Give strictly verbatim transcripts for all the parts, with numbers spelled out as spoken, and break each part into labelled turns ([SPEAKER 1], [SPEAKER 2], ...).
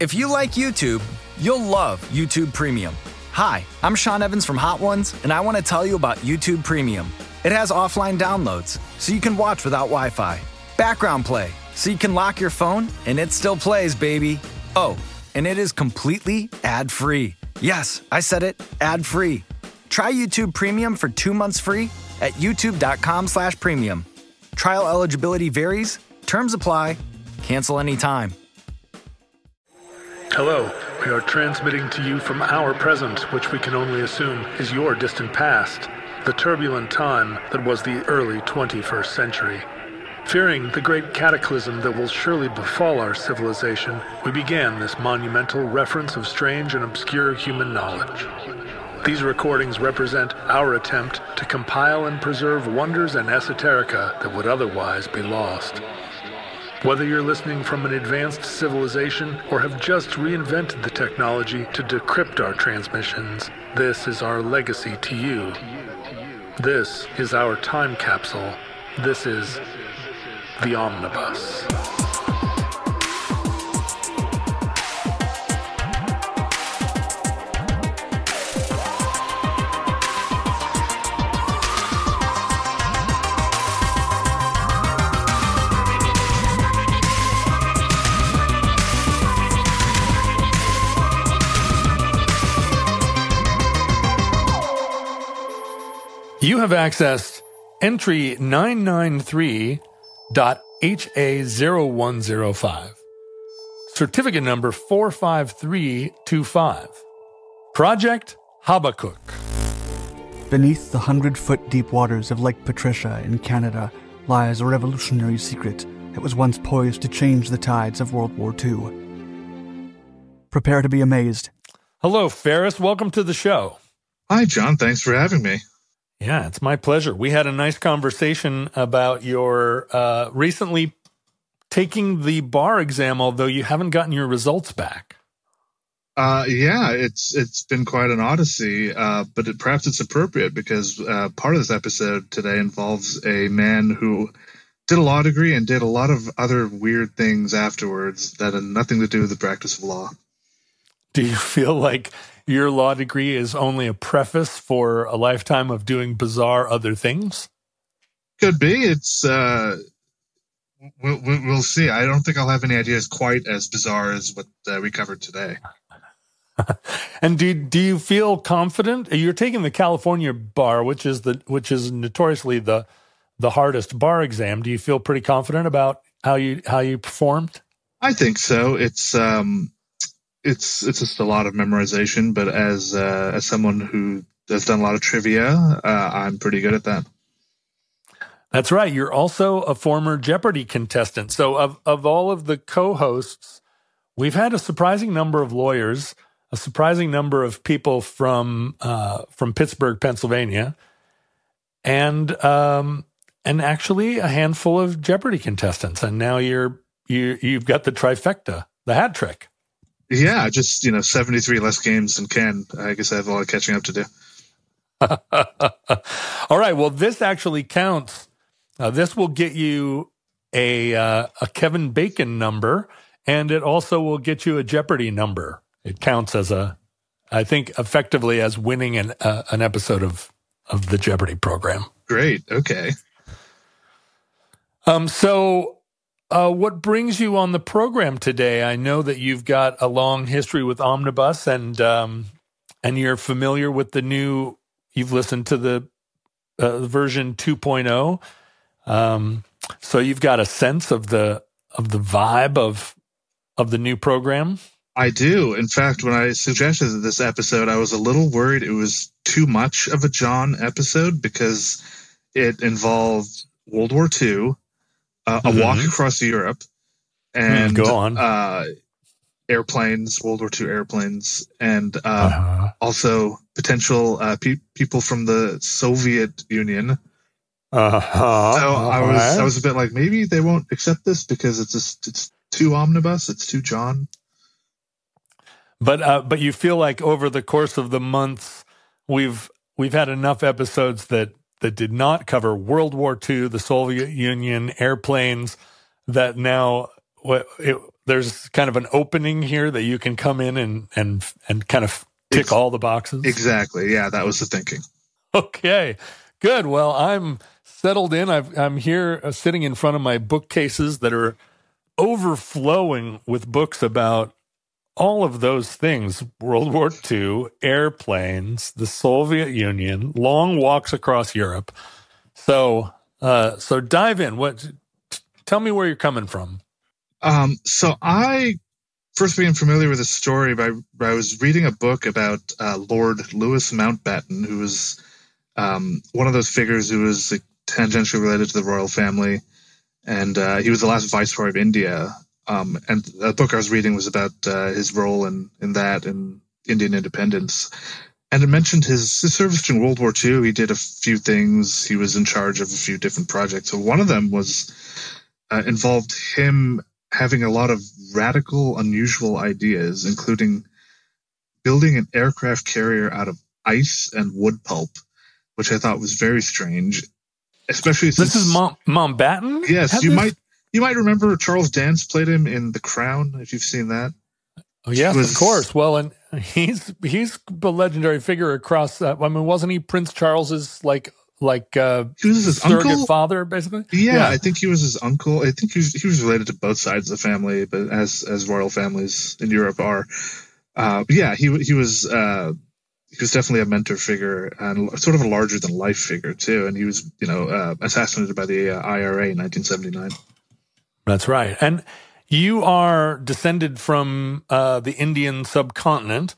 [SPEAKER 1] If you like YouTube, you'll love YouTube Premium. Hi, I'm Sean Evans from Hot Ones, and I want to tell you about YouTube Premium. It has offline downloads, so you can watch without Wi-Fi. Background play, so you can lock your phone, and it still plays, baby. Oh, and it is completely ad-free. Yes, I said it, ad-free. Try YouTube Premium for two months free at youtube.com slash premium. Trial eligibility varies. Terms apply. Cancel anytime.
[SPEAKER 2] Hello, we are transmitting to you from our present, which we can only assume is your distant past, the turbulent time that was the early twenty-first century. Fearing the great cataclysm that will surely befall our civilization, we began this monumental reference of strange and obscure human knowledge. These recordings represent our attempt to compile and preserve wonders and esoterica that would otherwise be lost. Whether you're listening from an advanced civilization or have just reinvented the technology to decrypt our transmissions, this is our legacy to you. This is our time capsule. This is the Omnibus. You have accessed entry nine nine three dot H A zero one zero five, certificate number four five three two five, Project Habakkuk.
[SPEAKER 3] Beneath the hundred-foot deep waters of Lake Patricia in Canada lies a revolutionary secret that was once poised to change the tides of World War Two. Prepare to be amazed.
[SPEAKER 2] Hello, Ferris. Welcome to the show.
[SPEAKER 4] Hi, John. Thanks for having me.
[SPEAKER 2] Yeah, it's my pleasure. We had a nice conversation about your uh, recently taking the bar exam, although you haven't gotten your results back.
[SPEAKER 4] Uh, yeah, it's it's been quite an odyssey, uh, but it, perhaps it's appropriate because uh, part of this episode today involves a man who did a law degree and did a lot of other weird things afterwards that had nothing to do with the practice of law.
[SPEAKER 2] Do you feel like your law degree is only a preface for a lifetime of doing bizarre other things?
[SPEAKER 4] Could be. It's uh, we'll, we'll see. I don't think I'll have any ideas quite as bizarre as what uh, we covered today.
[SPEAKER 2] And do do you feel confident? You're taking the California bar, which is the which is notoriously the the hardest bar exam. Do you feel pretty confident about how you how you performed?
[SPEAKER 4] I think so. It's um. It's it's just a lot of memorization, but as uh, as someone who has done a lot of trivia, uh, I'm pretty good at that.
[SPEAKER 2] That's right. You're also a former Jeopardy contestant. So of, of all of the co-hosts, we've had a surprising number of lawyers, a surprising number of people from uh, from Pittsburgh, Pennsylvania, and um, and actually a handful of Jeopardy contestants. And now you're you you've got the trifecta, the hat trick.
[SPEAKER 4] Yeah, just, you know, seventy-three less games than Ken. I guess I have a lot of catching up to do.
[SPEAKER 2] All right. Well, this actually counts. Uh, this will get you a uh, a Kevin Bacon number, and it also will get you a Jeopardy number. It counts as a, I think, effectively as winning an uh, an episode of of the Jeopardy program.
[SPEAKER 4] Great. Okay.
[SPEAKER 2] Um. So. Uh, what brings you on the program today? I know that you've got a long history with Omnibus, and um, and you're familiar with the new. You've listened to the uh, version two point oh, um, so you've got a sense of the of the vibe of of the new program.
[SPEAKER 4] I do. In fact, when I suggested this episode, I was a little worried it was too much of a John episode because it involved World War Two. Uh, a mm-hmm. walk across Europe, and
[SPEAKER 2] mm, go on.
[SPEAKER 4] Uh, airplanes, World War Two airplanes, and uh, uh-huh. also potential uh, pe- people from the Soviet Union.
[SPEAKER 2] Uh-huh.
[SPEAKER 4] So
[SPEAKER 2] uh-huh.
[SPEAKER 4] I was, I was a bit like, maybe they won't accept this because it's just, it's too omnibus, it's too John.
[SPEAKER 2] But uh, but you feel like over the course of the months, we've we've had enough episodes that. that did not cover World War Two, the Soviet Union, airplanes, that now it,
[SPEAKER 5] there's kind of an opening here that you can come in and and and kind of tick Ex- all the boxes.
[SPEAKER 4] Exactly. Yeah, that was the thinking.
[SPEAKER 5] Okay, good. Well, I'm settled in. I've, I'm here uh, sitting in front of my bookcases that are overflowing with books about all of those things: World War Two, airplanes, the Soviet Union, long walks across Europe. So, uh, so dive in. What? T- tell me where you're coming from.
[SPEAKER 4] Um, so I first became familiar with the story by, by I was reading a book about uh, Lord Louis Mountbatten, who was um, one of those figures who was like, tangentially related to the royal family, and uh, he was the last viceroy of India. Um, and the book I was reading was about uh, his role in, in that and Indian independence. And it mentioned his, his service during World War Two. He did a few things. He was in charge of a few different projects. So one of them was uh, involved him having a lot of radical, unusual ideas, including building an aircraft carrier out of ice and wood pulp, which I thought was very strange. Especially since
[SPEAKER 5] this is Mount, Mountbatten.
[SPEAKER 4] Yes, you this? might you might remember Charles Dance played him in The Crown, if you've seen that.
[SPEAKER 5] Oh yes, was, of course. Well, and he's he's the legendary figure across. Uh, I mean, wasn't he Prince Charles's like? Like uh,
[SPEAKER 4] he was his
[SPEAKER 5] surrogate
[SPEAKER 4] uncle?
[SPEAKER 5] father, basically.
[SPEAKER 4] Yeah, yeah, I think he was his uncle. I think he was he was related to both sides of the family, but as as royal families in Europe are. Uh, yeah, he he was uh, he was definitely a mentor figure and sort of a larger than life figure too. And he was you know uh, assassinated by the uh, I R A in nineteen seventy-nine.
[SPEAKER 5] That's right. And you are descended from uh, the Indian subcontinent.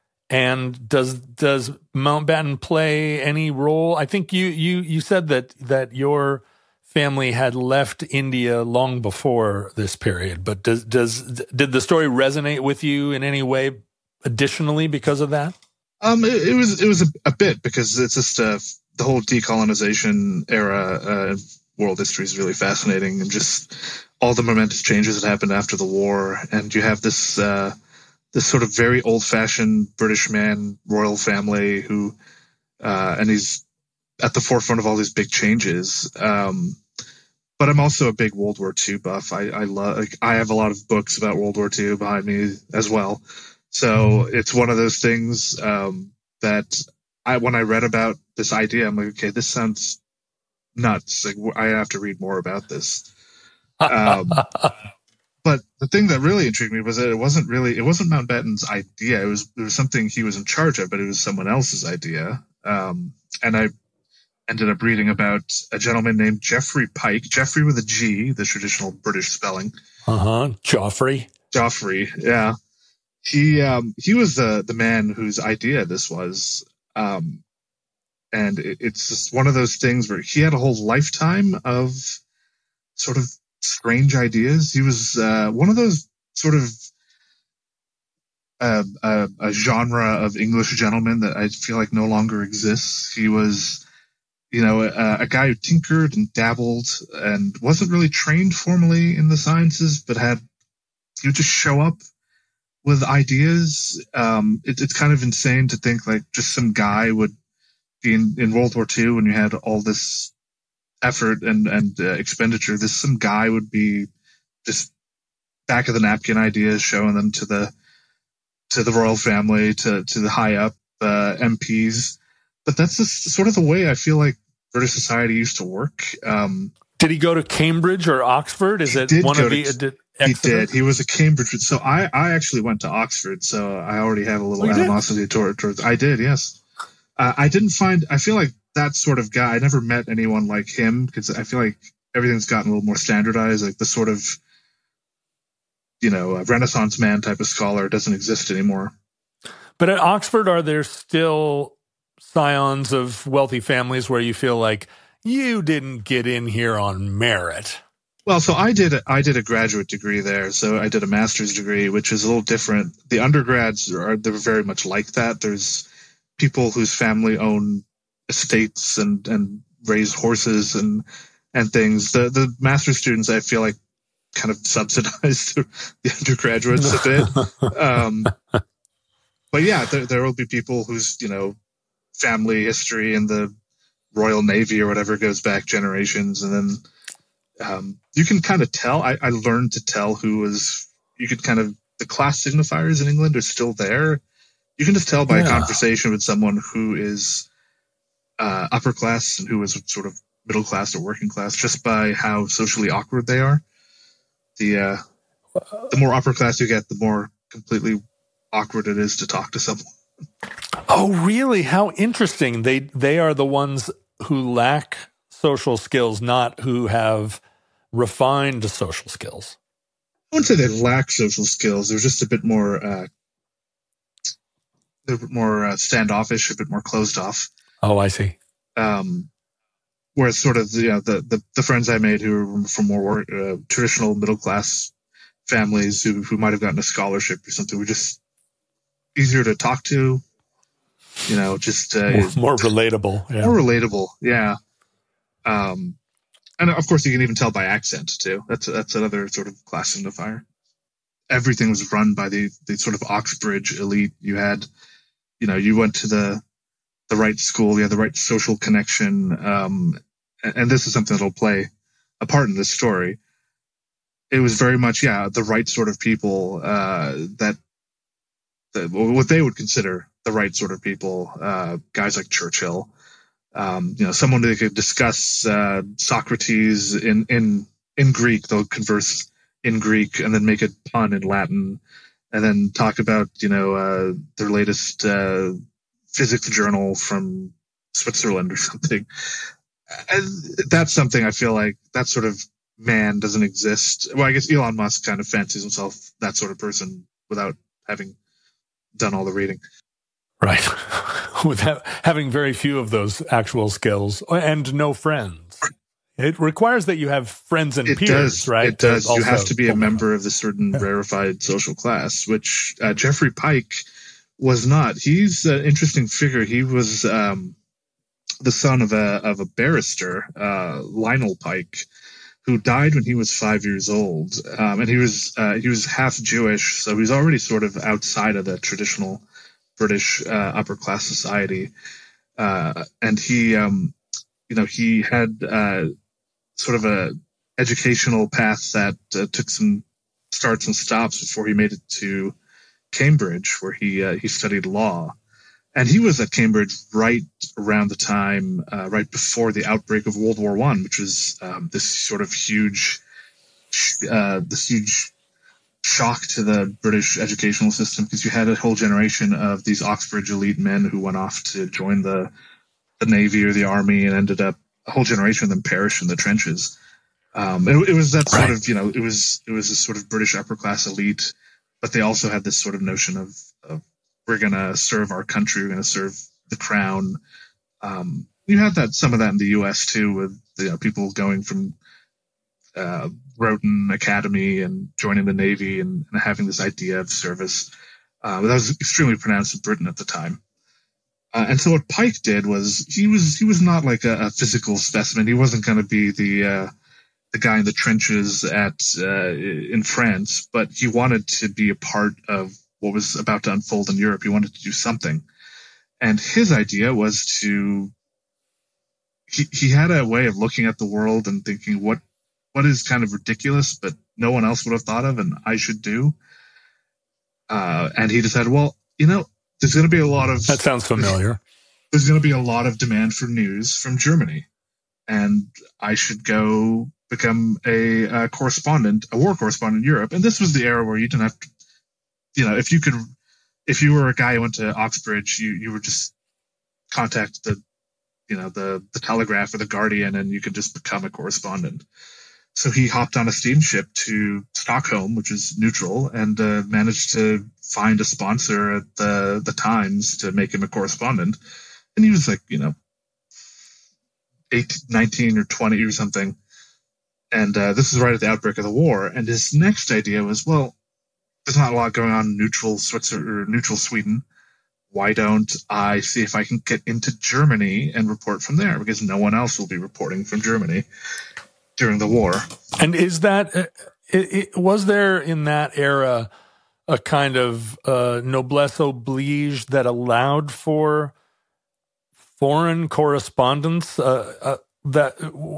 [SPEAKER 5] And does does Mountbatten play any role? I think you you you said that that your family had left India long before this period. But does does did the story resonate with you in any way additionally because of that?
[SPEAKER 4] Um, it, it was it was a, a bit because it's just uh, the whole decolonization era uh, world history is really fascinating, and just all the momentous changes that happened after the war, and you have this. Uh, This sort of very old-fashioned British man, royal family, who, uh, and he's at the forefront of all these big changes. Um, but I'm also a big World War Two buff. I, I love, like, I have a lot of books about World War Two behind me as well. So it's one of those things um, that I, when I read about this idea, I'm like, okay, this sounds nuts. Like, I have to read more about this. Um, But the thing that really intrigued me was that it wasn't really, it wasn't Mountbatten's idea. It was, it was something he was in charge of, but it was someone else's idea. Um, and I ended up reading about a gentleman named Geoffrey Pike, Geoffrey with a G, the traditional British spelling.
[SPEAKER 5] Uh-huh. Joffrey.
[SPEAKER 4] Joffrey. Yeah. He, um, he was the, the man whose idea this was. Um, and it, it's just one of those things where he had a whole lifetime of sort of strange ideas. He was uh, one of those sort of uh, uh, a genre of English gentlemen that I feel like no longer exists. He was, you know, a, a guy who tinkered and dabbled and wasn't really trained formally in the sciences, but had he would just show up with ideas. Um, it, it's kind of insane to think like just some guy would be in, in World War Two when you had all this effort and, and uh, expenditure. This some guy would be just back of the napkin ideas, showing them to the to the royal family, to to the high up uh, M Ps. But that's just sort of the way I feel like British society used to work. Um,
[SPEAKER 5] did he go to Cambridge or Oxford? Is it one of the?
[SPEAKER 4] To,
[SPEAKER 5] did
[SPEAKER 4] he did. He was a Cambridge. So I, I actually went to Oxford. So I already have a little
[SPEAKER 5] oh,
[SPEAKER 4] animosity toward, towards. I did. Yes. Uh, I didn't find. I feel like that sort of guy. I never met anyone like him because I feel like everything's gotten a little more standardized. Like the sort of, you know, a Renaissance man type of scholar doesn't exist anymore.
[SPEAKER 5] But at Oxford, are there still scions of wealthy families where you feel like you didn't get in here on merit?
[SPEAKER 4] Well, so I did. I did a graduate degree there. So I did a master's degree, which is a little different. The undergrads are they're very much like that. There's people whose family own estates and, and raise horses and and things. The the master's students, I feel like, kind of subsidize the, the undergraduates a bit. Um, but yeah, there, there will be people whose, you know, family history in the Royal Navy or whatever goes back generations, and then um, you can kind of tell. I, I learned to tell who was, you could kind of, the class signifiers in England are still there. You can just tell by
[SPEAKER 5] Yeah.
[SPEAKER 4] a conversation with someone who is uh, upper class and who is sort of middle class or working class, just by how socially awkward they are. The uh, the more upper class you get, the more completely awkward it is to talk to someone.
[SPEAKER 5] Oh, really? How interesting. They they are the ones who lack social skills, not who have refined social skills.
[SPEAKER 4] I wouldn't say they lack social skills. They're just a bit more, uh, a bit more uh, standoffish, a bit more closed off.
[SPEAKER 5] Oh, I see.
[SPEAKER 4] Um, whereas sort of the, you know, the, the, the friends I made who were from more uh, traditional middle class families who, who might have gotten a scholarship or something were just easier to talk to, you know, just uh,
[SPEAKER 5] More, more relatable. Yeah.
[SPEAKER 4] more relatable. Yeah. Um, and of course you can even tell by accent too. That's, that's another sort of class signifier. Everything was run by the, the sort of Oxbridge elite. You had, you know, you went to the, the right school, you had the right social connection. Um, and, and this is something that'll play a part in this story. It was very much, yeah, the right sort of people, uh, that, that what they would consider the right sort of people, uh, guys like Churchill, um, you know, someone they could discuss, uh, Socrates in, in, in Greek. They'll converse in Greek and then make a pun in Latin and then talk about, you know, uh, their latest, uh, physics journal from Switzerland or something. And that's something I feel like that sort of man doesn't exist. Well, I guess Elon Musk kind of fancies himself that sort of person without having done all the reading.
[SPEAKER 5] Right. With ha- having very few of those actual skills and no friends. It requires that you have friends and
[SPEAKER 4] It
[SPEAKER 5] peers,
[SPEAKER 4] does,
[SPEAKER 5] right?
[SPEAKER 4] It does.
[SPEAKER 5] To
[SPEAKER 4] you have
[SPEAKER 5] also
[SPEAKER 4] to be a
[SPEAKER 5] pull them
[SPEAKER 4] member
[SPEAKER 5] up.
[SPEAKER 4] of a certain
[SPEAKER 5] Yeah.
[SPEAKER 4] rarefied social class, which uh, Jeffrey Pike was not. He's an interesting figure. He was um, the son of a of a barrister, uh, Lionel Pike, who died when he was five years old, um, and he was uh, he was half Jewish, so he's already sort of outside of the traditional British uh, upper class society, uh, and he, um, you know, he had uh, sort of a educational path that uh, took some starts and stops before he made it to Cambridge, where he uh, he studied law. And he was at Cambridge right around the time, uh, right before the outbreak of World War One, which was um, this sort of huge, uh, this huge shock to the British educational system, because you had a whole generation of these Oxbridge elite men who went off to join the the Navy or the Army, and ended up a whole generation of them perished in the trenches. Um, it, it was that sort
[SPEAKER 5] Right.
[SPEAKER 4] of, you know, it was it was a sort of British upper class elite, but they also had this sort of notion of, of we're going to serve our country, we're going to serve the crown. Um, you had that some of that in the U S too, with, you know, people going from uh, Roten Academy and joining the Navy and, and having this idea of service. Uh, that was extremely pronounced in Britain at the time. Uh, and so what Pike did was he was he was not like a, a physical specimen. He wasn't going to be the uh, the guy in the trenches at uh, in France, but he wanted to be a part of what was about to unfold in Europe. He wanted to do something, and his idea was to. He he had a way of looking at the world and thinking what what is kind of ridiculous, but no one else would have thought of, and I should do. Uh, and he decided, well, you know, there's going to be a lot of
[SPEAKER 5] That sounds familiar.
[SPEAKER 4] there's going to be a lot of demand for news from Germany, and I should go become a, a correspondent, a war correspondent in Europe. And this was the era where you didn't have to, you know, if you could, if you were a guy who went to Oxbridge, you, you would just contact the, you know, the, the Telegraph or the Guardian, and you could just become a correspondent. So he hopped on a steamship to Stockholm, which is neutral, and uh, managed to find a sponsor at the, the Times to make him a correspondent. And he was like, you know, eighteen, nineteen or twenty or something. And uh, this is right at the outbreak of the war. And his next idea was, well, there's not a lot going on in neutral Switzerland or neutral Sweden. Why don't I see if I can get into Germany and report from there? Because no one else will be reporting from Germany during the war.
[SPEAKER 5] And is that, uh, it, it, was there in that era a kind of uh, noblesse oblige that allowed for foreign correspondence? Uh, uh, that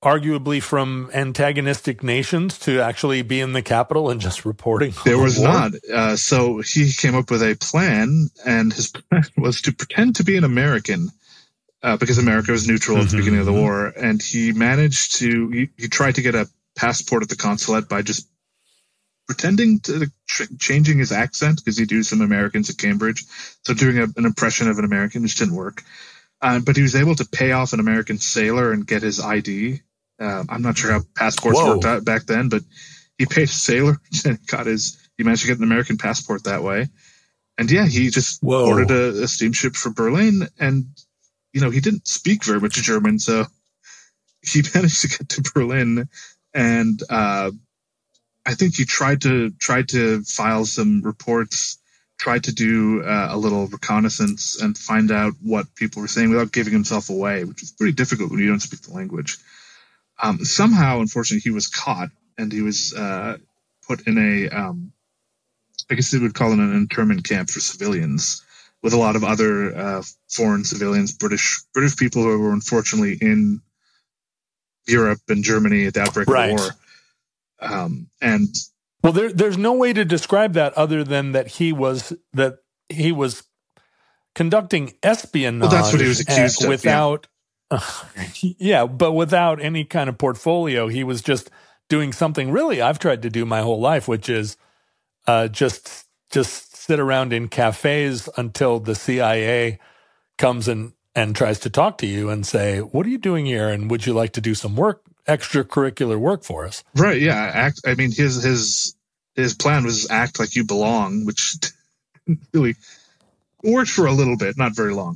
[SPEAKER 5] arguably from antagonistic nations to actually be in the capital and just reporting?
[SPEAKER 4] There was
[SPEAKER 5] war?
[SPEAKER 4] not. Uh, so he came up with a plan, and his plan was to pretend to be an American uh, because America was neutral at the mm-hmm. beginning of the war. And he managed to, he, he tried to get a passport at the consulate by just pretending to, ch- changing his accent, because he'd used some Americans at Cambridge. So doing a, an impression of an American, which didn't work. Uh, but he was able to pay off an American sailor and get his I D. Uh, I'm not sure how passports Whoa. worked out back then, but he paid a sailor and got his, he managed to get an American passport that way. And yeah, he just Whoa. ordered a, a steamship for Berlin, and, you know, he didn't speak very much German. So he managed to get to Berlin, and, uh, I think he tried to, tried to file some reports, tried to do uh, a little reconnaissance and find out what people were saying without giving himself away, which is pretty difficult when you don't speak the language. Um, somehow, unfortunately, he was caught, and he was uh, put in a, um, I guess they would call it an internment camp for civilians, with a lot of other uh, foreign civilians, British British people who were unfortunately in Europe and Germany at the outbreak right. of the war. Um, and
[SPEAKER 5] well, there, there's no way to describe that other than that he was that he was conducting espionage.
[SPEAKER 4] Well, that's what he was accused
[SPEAKER 5] at,
[SPEAKER 4] of.
[SPEAKER 5] Without. Uh, yeah, but without any kind of portfolio, he was just doing something really I've tried to do my whole life, which is uh, just just sit around in cafes until the C I A comes and, and tries to talk to you and say, "What are you doing here? And would you like to do some work, extracurricular work for us?"
[SPEAKER 4] Right? Yeah. Act. I mean, his his his plan was act like you belong, which really worked for a little bit, not very long.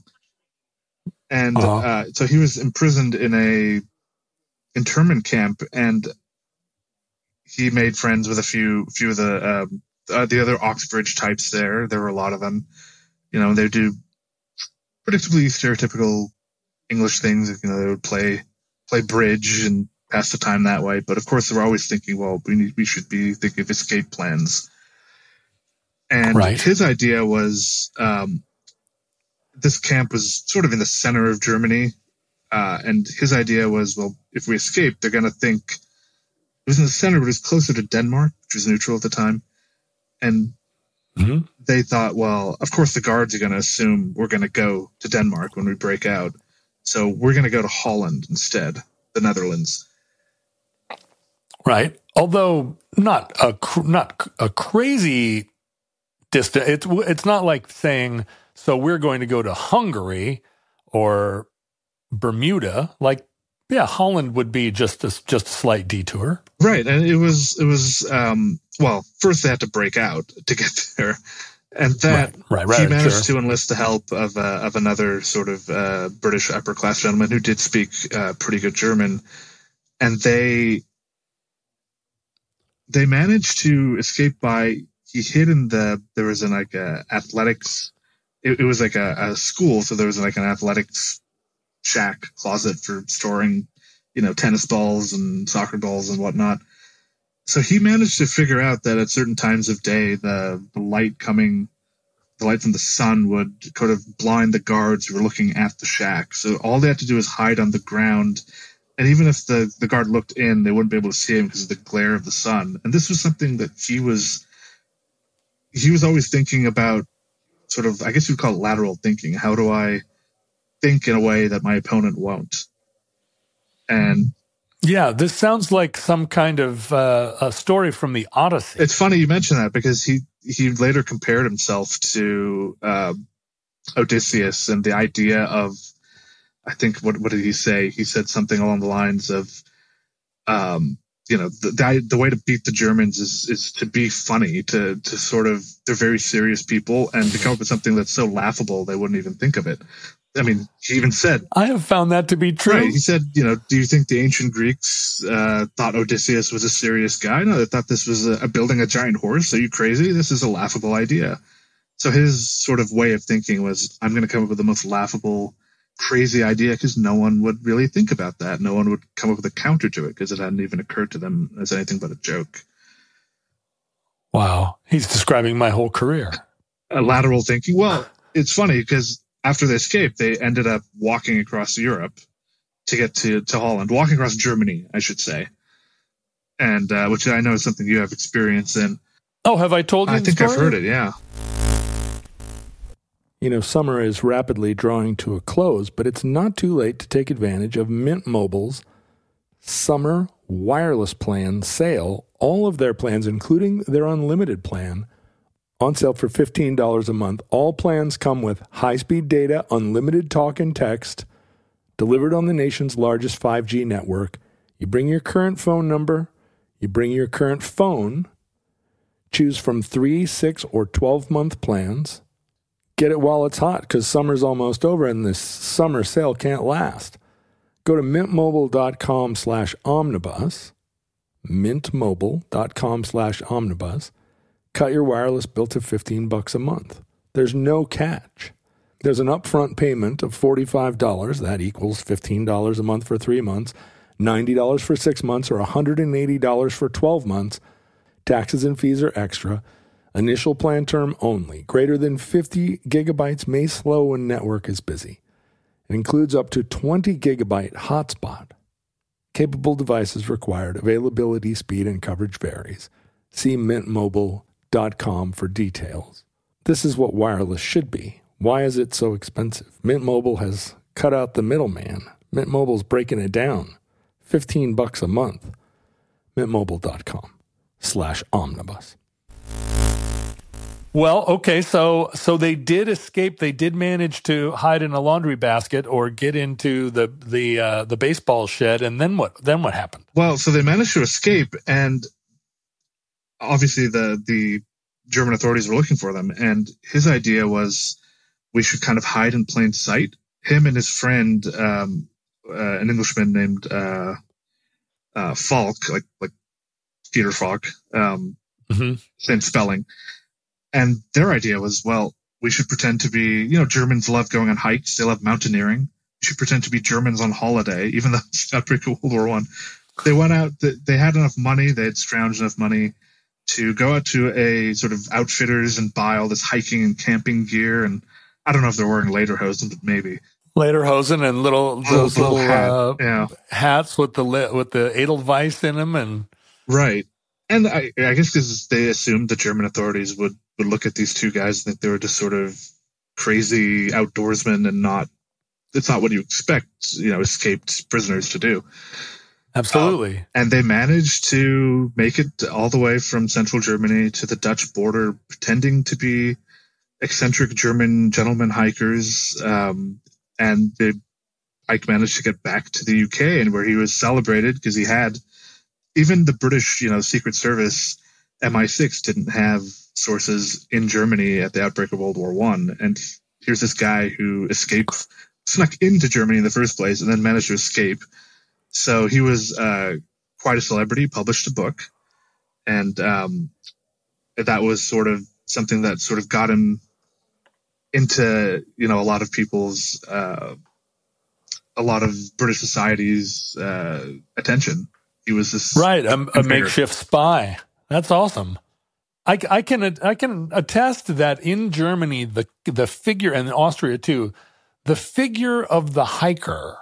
[SPEAKER 4] And uh-huh. uh, so he was imprisoned in a internment camp, and he made friends with a few few of the um, uh, the other Oxbridge types there. There were a lot of them. You know, they do predictably stereotypical English things. You know, they would play play bridge and pass the time that way. But of course, they were always thinking, well, we need, we should be thinking of escape plans. And right. his idea was. Um, This camp was sort of in the center of Germany, uh, and his idea was, well, if we escape, they're going to think it was in the center, but it was closer to Denmark, which was neutral at the time. And mm-hmm. they thought, well, of course the guards are going to assume we're going to go to Denmark when we break out, so we're going to go to Holland instead, the Netherlands.
[SPEAKER 5] Right. Although not a not a crazy distance. It's it's not like saying, so we're going to go to Hungary or Bermuda. Like, yeah, Holland would be just a, just a slight detour.
[SPEAKER 4] Right. And it was, it was, um, well, first they had to break out to get there. And that
[SPEAKER 5] right, right, right,
[SPEAKER 4] he managed
[SPEAKER 5] sure.
[SPEAKER 4] to enlist the help of, uh, of another sort of uh, British upper class gentleman who did speak uh, pretty good German. And they, they managed to escape by, he hid in the, there was an like a athletics It, it was like a, a school, so there was like an athletics shack closet for storing, you know, tennis balls and soccer balls and whatnot. So he managed to figure out that at certain times of day, the, the light coming, the light from the sun would kind of blind the guards who were looking at the shack. So all they had to do was hide on the ground. And even if the, the guard looked in, they wouldn't be able to see him because of the glare of the sun. And this was something that he was, he was always thinking about. Sort of, I guess you'd call it lateral thinking. How do I think in a way that my opponent won't? And
[SPEAKER 5] yeah, this sounds like some kind of uh, a story from the Odyssey.
[SPEAKER 4] It's funny you mention that, because he he later compared himself to uh, Odysseus and the idea of, I think, what what did he say? He said something along the lines of, um, you know, the, the the way to beat the Germans is is to be funny, to to sort of, they're very serious people, and to come up with something that's so laughable they wouldn't even think of it. I mean, he even said,
[SPEAKER 5] I have found that to be true.
[SPEAKER 4] Right, he said, you know, do you think the ancient Greeks uh, thought Odysseus was a serious guy? No, they thought this was a, a building a giant horse. Are you crazy? This is a laughable idea. So his sort of way of thinking was, I'm going to come up with the most laughable, crazy idea, because no one would really think about that. No one would come up with a counter to it because it hadn't even occurred to them as anything but a joke.
[SPEAKER 5] Wow. He's describing my whole career.
[SPEAKER 4] Uh, lateral thinking. Well, it's funny because after they escaped, they ended up walking across Europe to get to, to Holland, walking across Germany, I should say, and uh, which I know is something you have experience in.
[SPEAKER 5] Oh, have I told you
[SPEAKER 4] I
[SPEAKER 5] the
[SPEAKER 4] think
[SPEAKER 5] story?
[SPEAKER 4] I've heard it, yeah.
[SPEAKER 6] You know, summer is rapidly drawing to a close, but it's not too late to take advantage of Mint Mobile's summer wireless plan sale. All of their plans, including their unlimited plan, on sale for fifteen dollars a month. All plans come with high-speed data, unlimited talk and text, delivered on the nation's largest five G network. You bring your current phone number, you bring your current phone, choose from three, six, or twelve-month plans. Get it while it's hot, because summer's almost over and this summer sale can't last. Go to mintmobile.com slash omnibus, mintmobile.com slash omnibus. Cut your wireless bill to fifteen bucks a month. There's no catch. There's an upfront payment of forty-five dollars. That equals fifteen dollars a month for three months, ninety dollars for six months, or one hundred eighty dollars for twelve months. Taxes and fees are extra. Initial plan term only. Greater than fifty gigabytes may slow when network is busy. It includes up to twenty gigabyte hotspot. Capable devices required. Availability, speed, and coverage varies. See mint mobile dot com for details. This is what wireless should be. Why is it so expensive? Mint Mobile has cut out the middleman. Mint Mobile's breaking it down. fifteen bucks a month. mintmobile.com slash omnibus.
[SPEAKER 5] Well, okay, so so they did escape. They did manage to hide in a laundry basket or get into the the uh, the baseball shed, and then what? Then what happened?
[SPEAKER 4] Well, so they managed to escape, and obviously the the German authorities were looking for them. And his idea was we should kind of hide in plain sight. Him and his friend, um, uh, an Englishman named uh, uh, Falk, like like Peter Falk, um,
[SPEAKER 5] mm-hmm.
[SPEAKER 4] same spelling. And their idea was, well, we should pretend to be, you know, Germans love going on hikes. They love mountaineering. We should pretend to be Germans on holiday, even though it's outbreak of World War One. They went out, they had enough money, they had scrounged enough money to go out to a sort of outfitters and buy all this hiking and camping gear. And I don't know if they're wearing lederhosen, but maybe.
[SPEAKER 5] Lederhosen and little those
[SPEAKER 4] little,
[SPEAKER 5] little,
[SPEAKER 4] little hat.
[SPEAKER 5] uh,
[SPEAKER 4] yeah.
[SPEAKER 5] hats with the with the Edelweiss in them, and
[SPEAKER 4] right. And I, I guess because they assumed the German authorities would, would look at these two guys and think they were just sort of crazy outdoorsmen and not, it's not what you expect, you know, escaped prisoners to do.
[SPEAKER 5] Absolutely.
[SPEAKER 4] Um, and they managed to make it all the way from central Germany to the Dutch border, pretending to be eccentric German gentlemen hikers. Um, and they, Ike managed to get back to the U K, and where he was celebrated because he had, even the British, you know, Secret Service, M I six didn't have sources in Germany at the outbreak of World War One. And here's this guy who escaped, snuck into Germany in the first place, and then managed to escape. So he was uh, quite a celebrity, published a book. And um, that was sort of something that sort of got him into, you know, a lot of people's, uh, a lot of British society's uh, attention. He was this
[SPEAKER 5] right, a, a makeshift spy. That's awesome. I, I can I can attest that in Germany, the the figure, and in Austria too, the figure of the hiker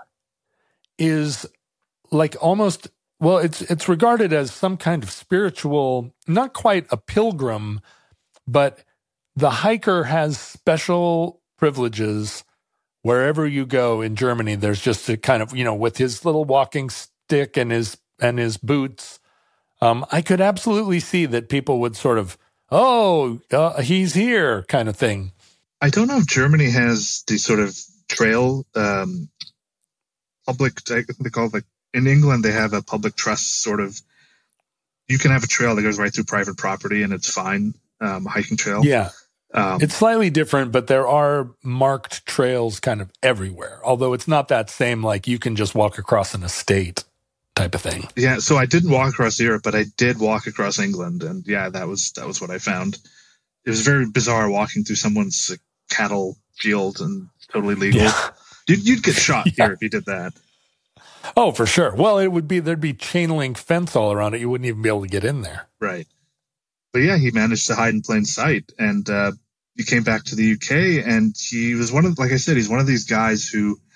[SPEAKER 5] is like almost, well, it's it's regarded as some kind of spiritual, not quite a pilgrim, but the hiker has special privileges wherever you go in Germany. There's just a kind of, you know, with his little walking stick and his and his boots, um, I could absolutely see that people would sort of, oh, uh, he's here kind of thing.
[SPEAKER 4] I don't know if Germany has the sort of trail, um, public, I think they call it, like in England, they have a public trust sort of, you can have a trail that goes right through private property and it's fine, um, a hiking trail.
[SPEAKER 5] Yeah.
[SPEAKER 4] Um,
[SPEAKER 5] it's slightly different, but there are marked trails kind of everywhere, although it's not that same, like you can just walk across an estate type of thing.
[SPEAKER 4] Yeah, so I didn't walk across Europe, but I did walk across England, and yeah, that was that was what I found. It was very bizarre walking through someone's uh, cattle field and totally legal.
[SPEAKER 5] Yeah.
[SPEAKER 4] You'd, you'd get shot
[SPEAKER 5] yeah.
[SPEAKER 4] here if you did that.
[SPEAKER 5] Oh, for sure. Well, it would be there'd be chain link fence all around it. You wouldn't even be able to get in there.
[SPEAKER 4] Right. But yeah, he managed to hide in plain sight, and uh, he came back to the U K, and he was one of, like I said, he's one of these guys who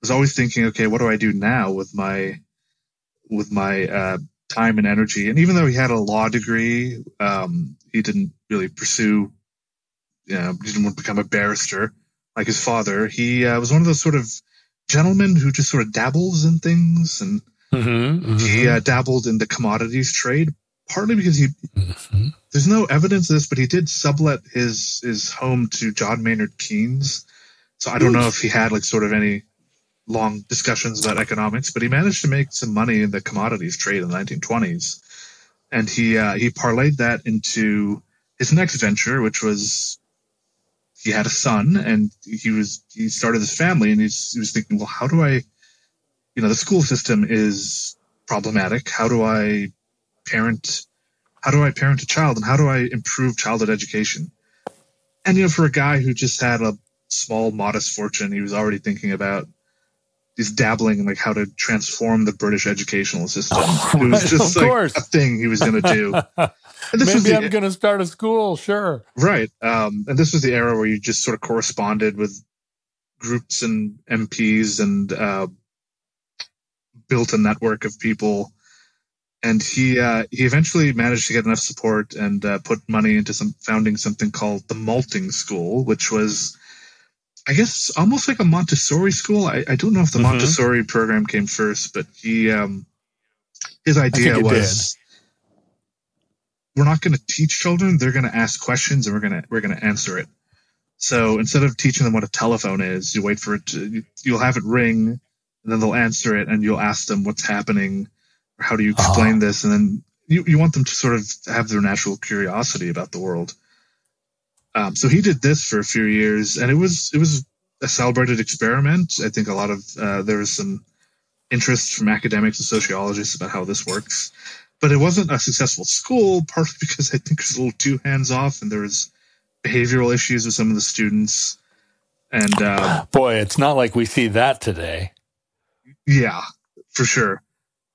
[SPEAKER 4] was always thinking, okay, what do I do now with my with my uh, time and energy? And even though he had a law degree, um, he didn't really pursue, you know, he didn't want to become a barrister like his father. He uh, was one of those sort of gentlemen who just sort of dabbles in things, and
[SPEAKER 5] Mm-hmm, mm-hmm.
[SPEAKER 4] he uh, dabbled in the commodities trade, partly because he,
[SPEAKER 5] mm-hmm.
[SPEAKER 4] there's no evidence of this, but he did sublet his, his home to John Maynard Keynes. So I don't know if he had like sort of any long discussions about economics, but he managed to make some money in the commodities trade in the nineteen twenties. And he, uh, he parlayed that into his next venture, which was, he had a son, and he was, he started his family, and he's, he was thinking, well, how do I, you know, the school system is problematic. How do I parent, how do I parent a child, and how do I improve childhood education? And, you know, for a guy who just had a small, modest fortune, he was already thinking about, he's dabbling in like how to transform the British educational system.
[SPEAKER 5] Oh,
[SPEAKER 4] it was just
[SPEAKER 5] of
[SPEAKER 4] like
[SPEAKER 5] course.
[SPEAKER 4] a thing he was going to do. And this
[SPEAKER 5] Maybe
[SPEAKER 4] was the,
[SPEAKER 5] I'm going to start a school, sure.
[SPEAKER 4] Right. Um, and this was the era where you just sort of corresponded with groups and M Ps and uh, built a network of people. And he uh, he eventually managed to get enough support and uh, put money into some founding something called the Malting School, which was, I guess, almost like a Montessori school. I, I don't know if the mm-hmm. Montessori program came first, but he um, his idea was, we're not going to teach children; they're going to ask questions, and we're going to we're going to answer it. So instead of teaching them what a telephone is, you wait for it to, you'll have it ring, and then they'll answer it, and you'll ask them what's happening, or how do you explain oh. this, and then you you want them to sort of have their natural curiosity about the world. Um, so he did this for a few years, and it was it was a celebrated experiment. I think a lot of uh, there was some interest from academics and sociologists about how this works, but it wasn't a successful school, partly because I think it was a little too hands off, and there was behavioral issues with some of the students. And uh,
[SPEAKER 5] boy, it's not like we see that today.
[SPEAKER 4] Yeah, for sure.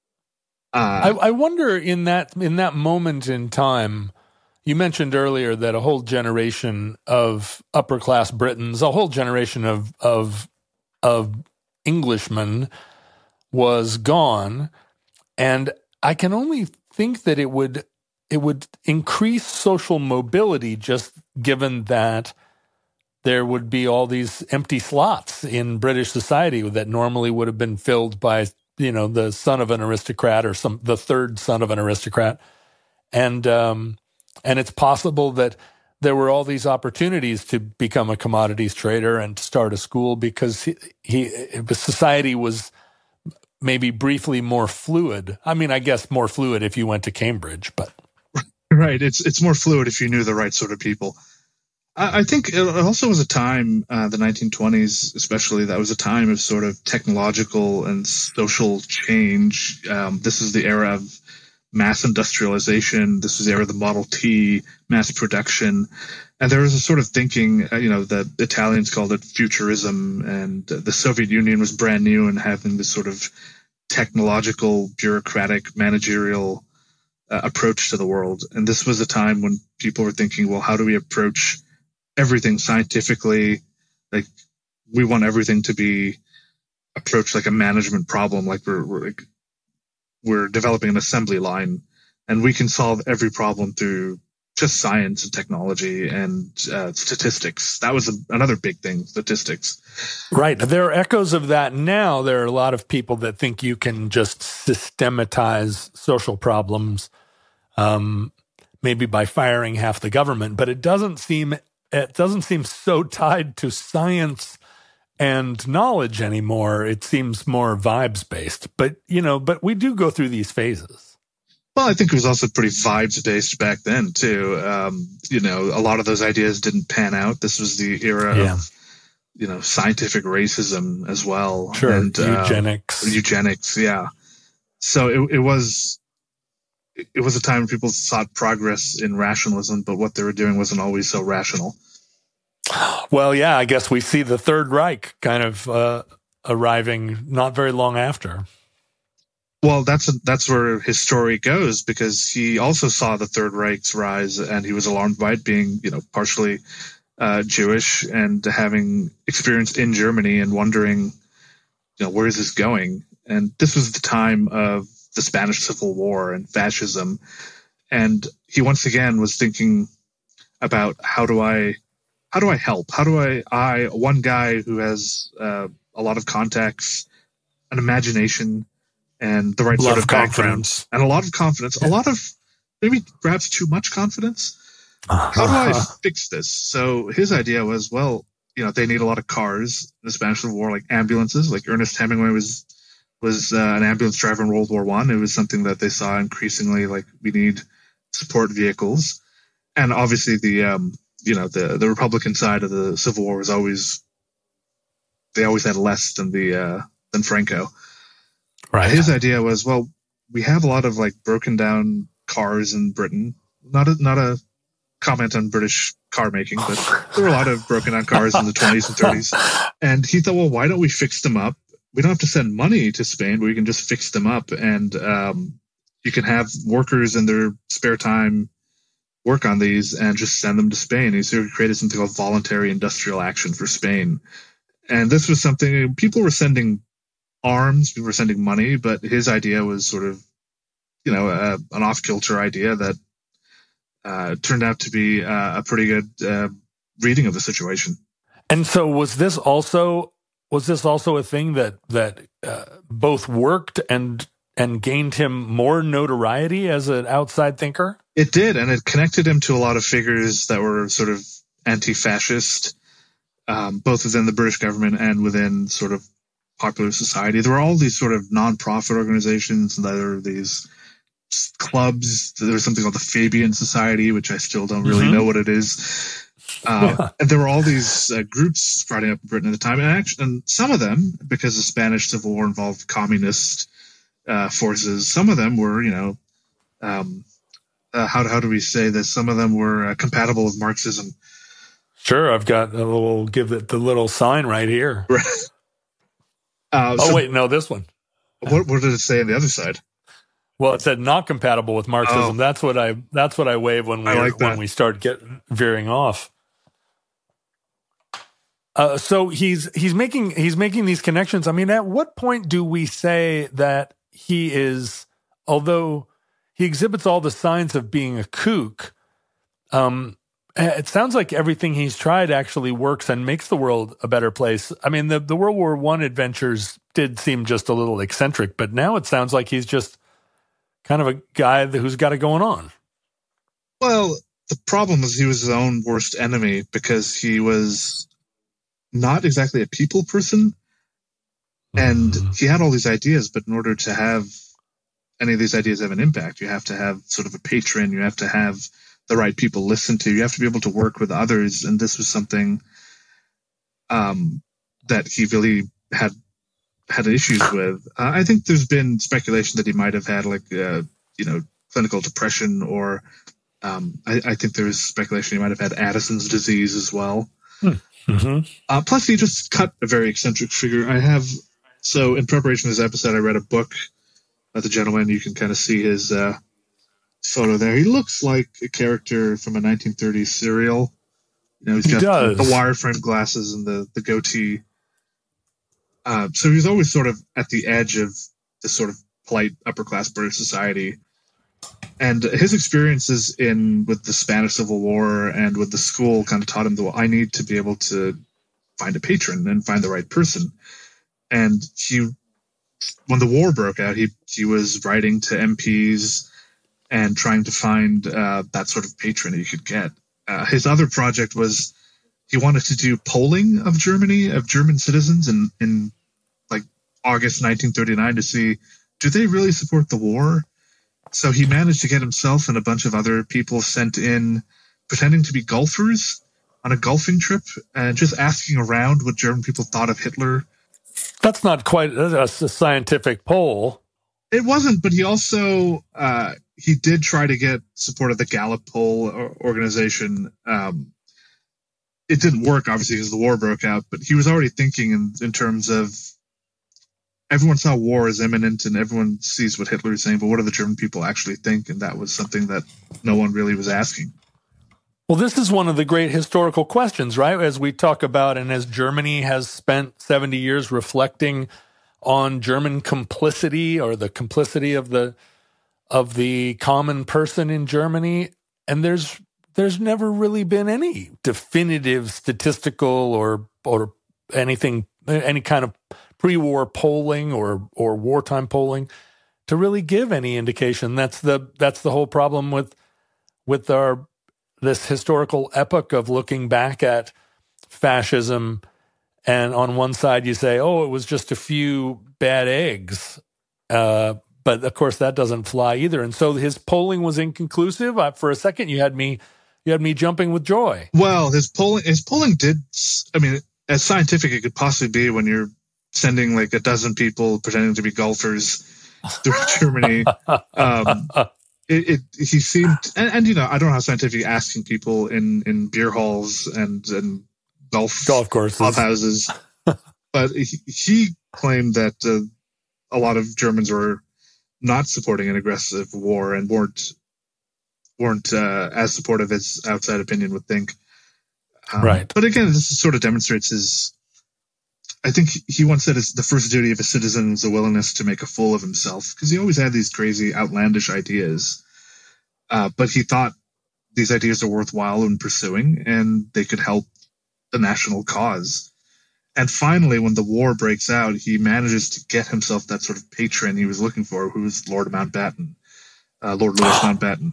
[SPEAKER 4] Uh,
[SPEAKER 5] I, I wonder in that in that moment in time. You mentioned earlier that a whole generation of upper class Britons, a whole generation of of of Englishmen was gone, and I can only think that it would it would increase social mobility, just given that there would be all these empty slots in British society that normally would have been filled by, you know, the son of an aristocrat or some the third son of an aristocrat, and um, And it's possible that there were all these opportunities to become a commodities trader and to start a school because he, he society was maybe briefly more fluid. I mean, I guess more fluid if you went to Cambridge, but
[SPEAKER 4] right, it's it's more fluid if you knew the right sort of people. I, I think it also was a time, uh, the nineteen twenties especially, that was a time of sort of technological and social change. Um, this is the era of mass industrialization. This was the era of the Model T, mass production. And there was a sort of thinking, uh, you know, the Italians called it futurism, and uh, the Soviet Union was brand new and having this sort of technological, bureaucratic, managerial uh, approach to the world. And this was a time when people were thinking, well, how do we approach everything scientifically? Like, we want everything to be approached like a management problem, like we're, we're like, we're developing an assembly line, and we can solve every problem through just science and technology and uh, statistics. That was a, another big thing, statistics.
[SPEAKER 5] Right. There are echoes of that now. There are a lot of people that think you can just systematize social problems, um, maybe by firing half the government, but it doesn't seem it doesn't seem so tied to science and knowledge anymore. It seems more vibes based, but you know, but we do go through these phases.
[SPEAKER 4] Well, I think it was also pretty vibes based back then too. Um, you know, a lot of those ideas didn't pan out. This was the era yeah. of, you know, scientific racism as well.
[SPEAKER 5] Sure.
[SPEAKER 4] And,
[SPEAKER 5] eugenics.
[SPEAKER 4] Uh, eugenics. Yeah. So it, it was, it was a time when people sought progress in rationalism, but what they were doing wasn't always so rational.
[SPEAKER 5] Well, yeah, I guess we see the Third Reich kind of uh, arriving not very long after.
[SPEAKER 4] Well, that's that's where his story goes, because he also saw the Third Reich's rise, and he was alarmed by it, being, you know, partially uh, Jewish and having experienced in Germany and wondering, you know, where is this going? And this was the time of the Spanish Civil War and fascism. And he once again was thinking about how do I, how do I help? How do I, I, one guy who has uh, a lot of contacts, an imagination, and the right sort of background, and a lot of confidence, a lot of maybe perhaps too much confidence. How do I fix this? So his idea was, well, you know, they need a lot of cars in the Spanish Civil War, like ambulances. Like Ernest Hemingway was was uh, an ambulance driver in World War One. It was something that they saw increasingly. Like we need support vehicles, and obviously the um, you know the the Republican side of the Civil War was always they always had less than the uh, than Franco.
[SPEAKER 5] Right.
[SPEAKER 4] His idea was, well, we have a lot of like broken down cars in Britain. Not a not a comment on British car making, but there were a lot of broken down cars in the twenties and thirties. And he thought, well, why don't we fix them up? We don't have to send money to Spain, but we can just fix them up. And um, you can have workers in their spare time work on these and just send them to Spain. He sort of created something called voluntary industrial action for Spain. And this was something people were sending arms, people were sending money, but his idea was sort of, you know, uh, an off-kilter idea that uh, turned out to be uh, a pretty good uh, reading of the situation.
[SPEAKER 5] And so, was this also was this also a thing that that uh, both worked and and gained him more notoriety as an outside thinker?
[SPEAKER 4] It did, and it connected him to a lot of figures that were sort of anti-fascist, um, both within the British government and within sort of popular society. There were all these sort of non-profit organizations, and there were these clubs. There was something called the Fabian Society, which I still don't really mm-hmm. know what it is. Uh, yeah. And there were all these uh, groups sprouting up in Britain at the time, and, actually, and some of them, because the Spanish Civil War involved communist uh, forces, some of them were, you know, um, uh, how how do we say this? Some of them were uh, compatible with Marxism.
[SPEAKER 5] Sure, I've got a little give it the little sign right here.
[SPEAKER 4] Right. Uh,
[SPEAKER 5] oh
[SPEAKER 4] so,
[SPEAKER 5] wait, no, this one.
[SPEAKER 4] What, what did it say on the other side?
[SPEAKER 5] Well, it said not compatible with Marxism. Oh. That's what I. That's what I wave when we
[SPEAKER 4] like
[SPEAKER 5] when we start get veering off. Uh, so he's he's making he's making these connections. I mean, at what point do we say that he is, although he exhibits all the signs of being a kook? Um, it sounds like everything he's tried actually works and makes the world a better place. I mean, the the World War One adventures did seem just a little eccentric, but now it sounds like he's just kind of a guy who's got it going on.
[SPEAKER 4] Well, the problem is he was his own worst enemy because he was not exactly a people person, and mm. he had all these ideas, but in order to have any of these ideas have an impact, you have to have sort of a patron, you have to have the right people listen to, you have to be able to work with others, and this was something um, that he really had had issues with. Uh, I think there's been speculation that he might have had like, uh, you know, clinical depression, or um, I, I think there is speculation he might have had Addison's disease as well.
[SPEAKER 5] Mm-hmm.
[SPEAKER 4] Uh, plus, he just cut a very eccentric figure. I have, so in preparation for this episode, I read a book about the gentleman. You can kind of see his uh, photo there. He looks like a character from a nineteen thirties serial. You know, he's got
[SPEAKER 5] he
[SPEAKER 4] the, the wireframe glasses and the, the goatee. Uh, so he was always sort of at the edge of this sort of polite upper class British society. And his experiences in with the Spanish Civil War and with the school kind of taught him that, well, I need to be able to find a patron and find the right person. And he, when the war broke out, he he was writing to M Ps and trying to find uh, that sort of patron that he could get. Uh, his other project was he wanted to do polling of Germany, of German citizens in, in like August nineteen thirty-nine to see, do they really support the war? So he managed to get himself and a bunch of other people sent in pretending to be golfers on a golfing trip and just asking around what German people thought of Hitler.
[SPEAKER 5] That's not quite a, a scientific poll.
[SPEAKER 4] It wasn't, but he also uh, he did try to get support of the Gallup poll organization. Um, it didn't work, obviously, because the war broke out, but he was already thinking in, in terms of everyone saw war as imminent and everyone sees what Hitler is saying, but what do the German people actually think? And that was something that no one really was asking.
[SPEAKER 5] Well, this is one of the great historical questions, right? As we talk about, and as Germany has spent seventy years reflecting on German complicity or the complicity of the of the common person in Germany, and there's there's never really been any definitive statistical or or anything, any kind of pre-war polling or or wartime polling to really give any indication. That's the that's the whole problem with with our this historical epoch of looking back at fascism. And on one side, you say, "Oh, it was just a few bad eggs," uh, but of course that doesn't fly either. And so his polling was inconclusive. Uh, for a second, you had me, you had me jumping with joy.
[SPEAKER 4] Well, his polling, his polling did. I mean, as scientific it could possibly be when you're sending like a dozen people pretending to be golfers through Germany. Um, it, it he seemed, and, and you know, I don't know how scientific asking people in in beer halls and and. golf
[SPEAKER 5] golf courses,
[SPEAKER 4] clubhouses, but he, he claimed that uh, a lot of Germans were not supporting an aggressive war and weren't weren't uh, as supportive as outside opinion would think. Um,
[SPEAKER 5] right.
[SPEAKER 4] But again, this sort of demonstrates his. I think he once said his, the first duty of a citizen is a willingness to make a fool of himself, because he always had these crazy, outlandish ideas, uh, but he thought these ideas are worthwhile in pursuing and they could help the national cause. And finally, when the war breaks out, he manages to get himself that sort of patron he was looking for, who was Lord Mountbatten, uh, Lord Louis Mountbatten.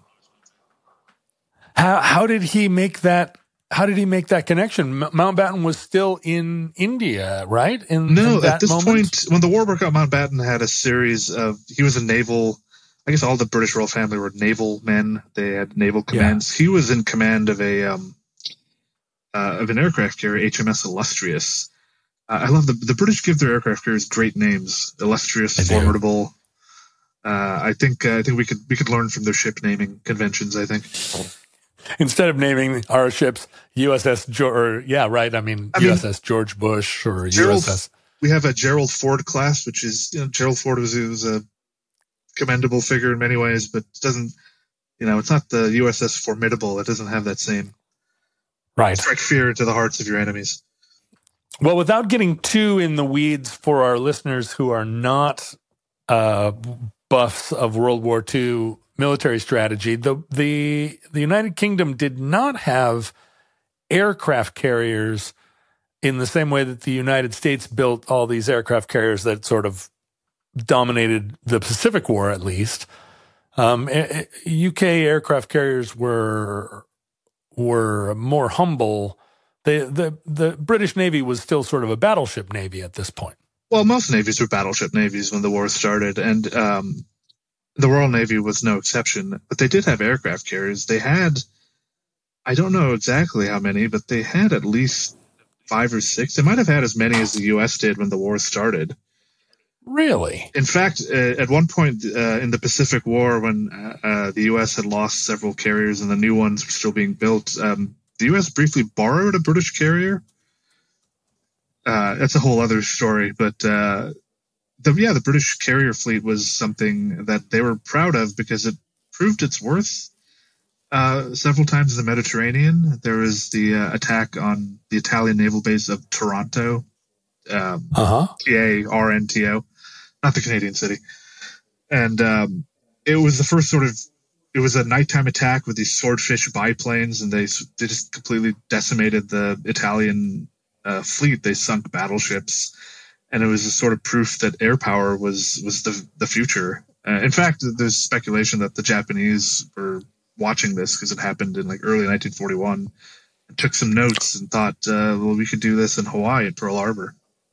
[SPEAKER 5] How how did he make that? How did he make that connection? M- Mountbatten was still in India, right? In,
[SPEAKER 4] no,
[SPEAKER 5] in that
[SPEAKER 4] at this
[SPEAKER 5] moment?
[SPEAKER 4] point, when the war broke out, Mountbatten had a series of. He was a naval. I guess all the British royal family were naval men. They had naval commands. Yeah. He was in command of a. Um, Uh, of an aircraft carrier, H M S Illustrious. Uh, I love the the British give their aircraft carriers great names: illustrious,
[SPEAKER 5] I
[SPEAKER 4] formidable. Uh, I think uh, I think we could we could learn from their ship naming conventions. I think
[SPEAKER 5] instead of naming our ships U S S George, or, yeah, right. I mean I U S S mean, George Bush or
[SPEAKER 4] Gerald,
[SPEAKER 5] U S S.
[SPEAKER 4] We have a Gerald Ford class, which is you know, Gerald Ford was, was a commendable figure in many ways, but doesn't you know it's not the U S S Formidable. It doesn't have that same.
[SPEAKER 5] Right.
[SPEAKER 4] Strike fear into the hearts of your enemies.
[SPEAKER 5] Well, without getting too in the weeds for our listeners who are not uh, buffs of World War Two military strategy, the, the the United Kingdom did not have aircraft carriers in the same way that the United States built all these aircraft carriers that sort of dominated the Pacific War, at least. Um, U K aircraft carriers were... were more humble. The, the the British Navy was still sort of a battleship navy at this point.
[SPEAKER 4] Well, most navies were battleship navies when the war started, and um, the Royal Navy was no exception. But they did have aircraft carriers. They had, I don't know exactly how many, but they had at least five or six. They might have had as many as the U S did when the war started.
[SPEAKER 5] Really?
[SPEAKER 4] In fact, uh, at one point uh, in the Pacific War, when uh, the U S had lost several carriers and the new ones were still being built, um, the U S briefly borrowed a British carrier. Uh, that's a whole other story, but uh, the, yeah, the British carrier fleet was something that they were proud of because it proved its worth uh, several times in the Mediterranean. There was the uh, attack on the Italian naval base of Taranto, um,
[SPEAKER 5] uh-huh.
[SPEAKER 4] T A R N T O. Not the Canadian city. And um, it was the first sort of, it was a nighttime attack with these swordfish biplanes, and they they just completely decimated the Italian uh, fleet. They sunk battleships, and it was a sort of proof that air power was was the the future. Uh, in fact, there's speculation that the Japanese were watching this because it happened in like early nineteen forty-one, and took some notes and thought, uh, well, we could do this in Hawaii at Pearl Harbor.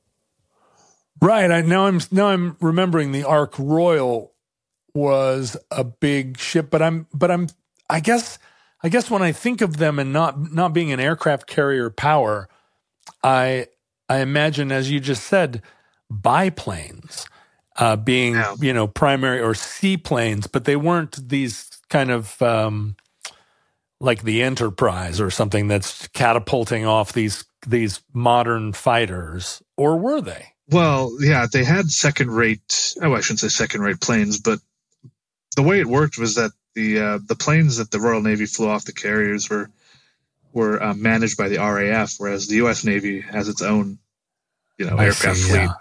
[SPEAKER 5] Right. I now I'm now I'm remembering the Ark Royal was a big ship, but I'm but I'm I guess I guess when I think of them and not not being an aircraft carrier power, I I imagine, as you just said, biplanes uh, being yeah. you know primary, or seaplanes, but they weren't these kind of um, like the Enterprise or something that's catapulting off these these modern fighters, or were they?
[SPEAKER 4] Well, yeah, they had second-rate. Oh, I shouldn't say second-rate planes, but the way it worked was that the uh, the planes that the Royal Navy flew off the carriers were were uh, managed by the R A F, whereas the U S Navy has its own, you know,
[SPEAKER 5] I
[SPEAKER 4] aircraft
[SPEAKER 5] see,
[SPEAKER 4] fleet.
[SPEAKER 5] yeah.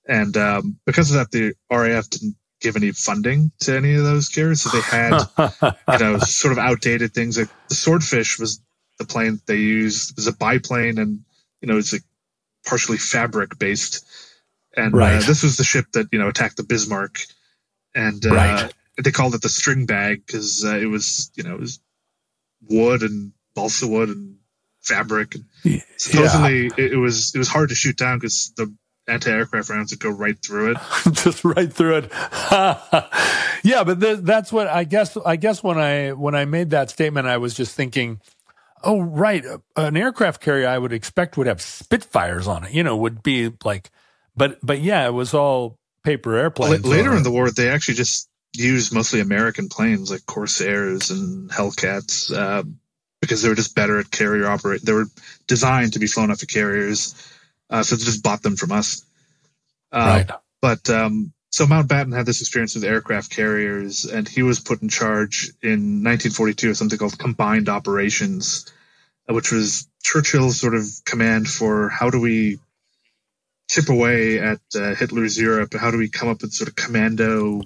[SPEAKER 4] And um, because of that, the R A F didn't give any funding to any of those carriers. So they had, you know, sort of outdated things. Like the Swordfish was the plane that they used. It was a biplane, and, you know, it's like partially fabric based. And
[SPEAKER 5] right.
[SPEAKER 4] uh, this was the ship that, you know, attacked the Bismarck. And uh,
[SPEAKER 5] right.
[SPEAKER 4] they called it the string bag because uh, it was, you know, it was wood and balsa wood and fabric. And supposedly yeah. it, it was it was hard to shoot down because the anti-aircraft rounds would go right through it.
[SPEAKER 5] Just right through it. Yeah, but th- that's what I guess. I guess when I when I made that statement, I was just thinking, oh, right, an aircraft carrier I would expect would have Spitfires on it. You know, would be like, but but yeah, it was all paper airplanes.
[SPEAKER 4] Later in the war, they actually just used mostly American planes like Corsairs and Hellcats uh, because they were just better at carrier operate. They were designed to be flown off of carriers, uh, so they just bought them from us. Uh, right. But um, so Mountbatten had this experience with aircraft carriers, and he was put in charge in nineteen forty-two of something called Combined Operations, which was Churchill's sort of command for how do we chip away at uh, Hitler's Europe? How do we come up with sort of commando,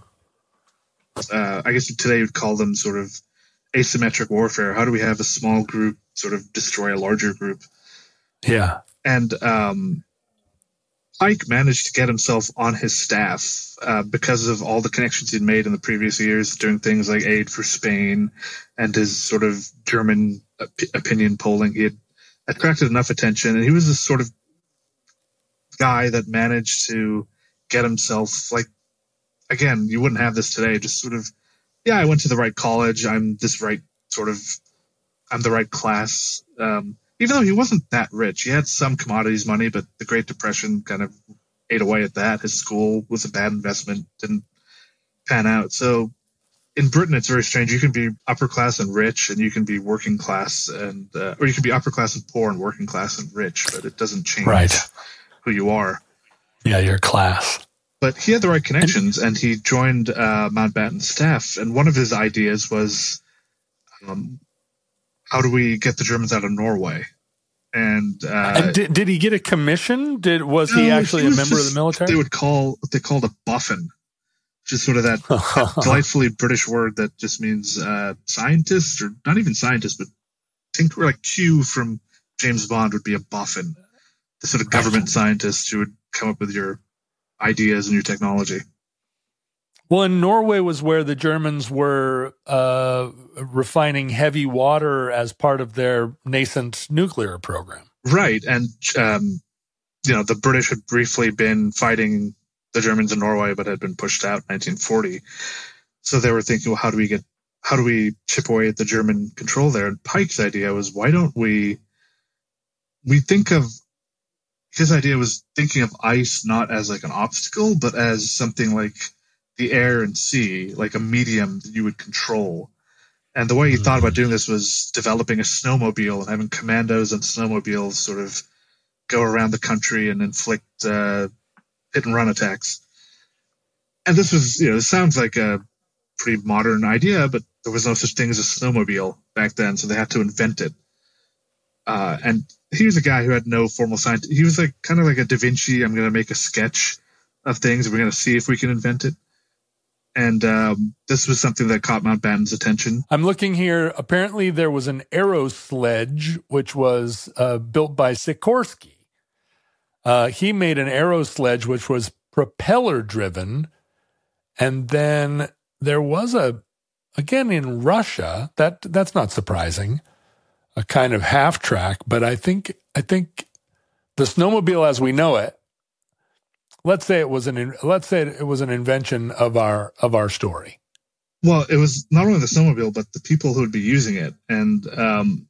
[SPEAKER 4] uh, I guess today you'd call them sort of asymmetric warfare. How do we have a small group sort of destroy a larger group?
[SPEAKER 5] Yeah.
[SPEAKER 4] And um, Pike managed to get himself on his staff uh, because of all the connections he'd made in the previous years doing things like Aid for Spain and his sort of German op- opinion polling. He had attracted enough attention, and he was this sort of guy that managed to get himself, like, again, you wouldn't have this today, just sort of, yeah, I went to the right college, I'm this right sort of, I'm the right class. Um, even though he wasn't that rich, he had some commodities money, but the Great Depression kind of ate away at that. His school was a bad investment, didn't pan out. So in Britain, it's very strange. You can be upper class and rich, and you can be working class, and uh, or you can be upper class and poor and working class and rich, but it doesn't change
[SPEAKER 5] right.
[SPEAKER 4] who you are.
[SPEAKER 5] Yeah, your class.
[SPEAKER 4] But he had the right connections, and he joined uh, Mountbatten's staff. And one of his ideas was, um, how do we get the Germans out of Norway? And, uh,
[SPEAKER 5] and did, did he get a commission? Did was no, he actually he was a member
[SPEAKER 4] just,
[SPEAKER 5] of the military?
[SPEAKER 4] They would call what they called a boffin, which is sort of that, that delightfully British word that just means uh, scientist, or not even scientist, but think we're like Q from James Bond would be a boffin. The sort of government scientist who would come up with your ideas and your technology.
[SPEAKER 5] Well, and Norway was where the Germans were uh, refining heavy water as part of their nascent nuclear program.
[SPEAKER 4] Right. And, um, you know, the British had briefly been fighting the Germans in Norway, but had been pushed out in nineteen forty. So they were thinking, well, how do we get, how do we chip away at the German control there? And Pike's idea was, why don't we, we think of, his idea was thinking of ice not as like an obstacle, but as something like the air and sea, like a medium that you would control. And the way he mm-hmm. thought about doing this was developing a snowmobile and having commandos and snowmobiles sort of go around the country and inflict uh, hit and run attacks. And this was, you know, this sounds like a pretty modern idea, but there was no such thing as a snowmobile back then, so they had to invent it. Uh, and he was a guy who had no formal science. He was like kind of like a Da Vinci. I'm going to make a sketch of things, and we're going to see if we can invent it. And um, this was something that caught Mountbatten's attention.
[SPEAKER 5] I'm looking here. Apparently, there was an aero sledge, which was uh, built by Sikorsky. Uh, he made an aero sledge, which was propeller driven. And then there was a, again, in Russia, that that's not surprising, a kind of half track, but I think I think the snowmobile as we know it, let's say it was an let's say it was an invention of our of our story.
[SPEAKER 4] Well, it was not only the snowmobile, but the people who would be using it, and um,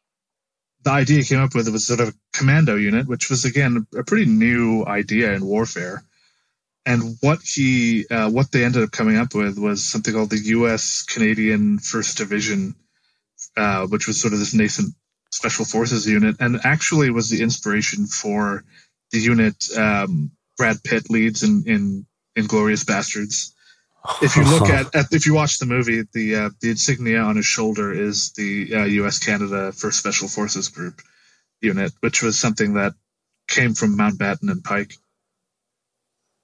[SPEAKER 4] the idea he came up with was sort of a commando unit, which was again a pretty new idea in warfare. And what he uh, what they ended up coming up with was something called the U S Canadian First Division. Uh, which was sort of this nascent special forces unit, and actually was the inspiration for the unit um, Brad Pitt leads in, in Inglourious Bastards. If you look at, at if you watch the movie, the uh, the insignia on his shoulder is the uh, U S Canada First Special Forces Group unit, which was something that came from Mountbatten and Pike.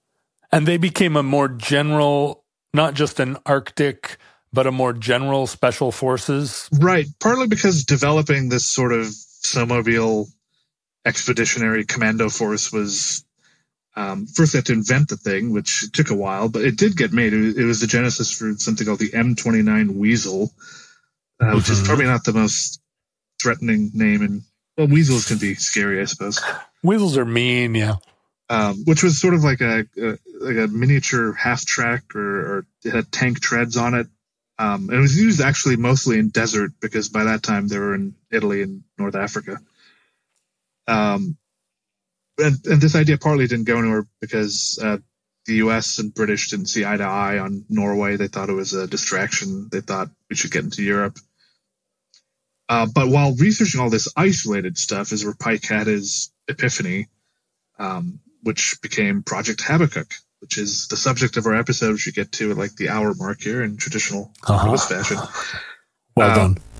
[SPEAKER 5] And they became a more general, not just an Arctic, but a more general special forces.
[SPEAKER 4] Right. Partly because developing this sort of snowmobile expeditionary commando force was, um, first they had to invent the thing, which took a while, but it did get made. It was, it was the genesis for something called the M twenty-nine Weasel, uh, which mm-hmm. is probably not the most threatening name. And well, weasels can be scary, I suppose.
[SPEAKER 5] Weasels are mean, yeah.
[SPEAKER 4] Um, which was sort of like a, a like a miniature half track, or, or it had tank treads on it. Um, and it was used actually mostly in desert, because by that time they were in Italy and North Africa. Um, and, and this idea partly didn't go anywhere because uh, the U S and British didn't see eye to eye on Norway. They thought it was a distraction. They thought we should get into Europe. Uh, but while researching all this isolated stuff is where Pike had his epiphany, um, which became Project Habakkuk, which is the subject of our episode, which we get to at like the hour mark here in traditional uh-huh. fashion.
[SPEAKER 5] Well um, done.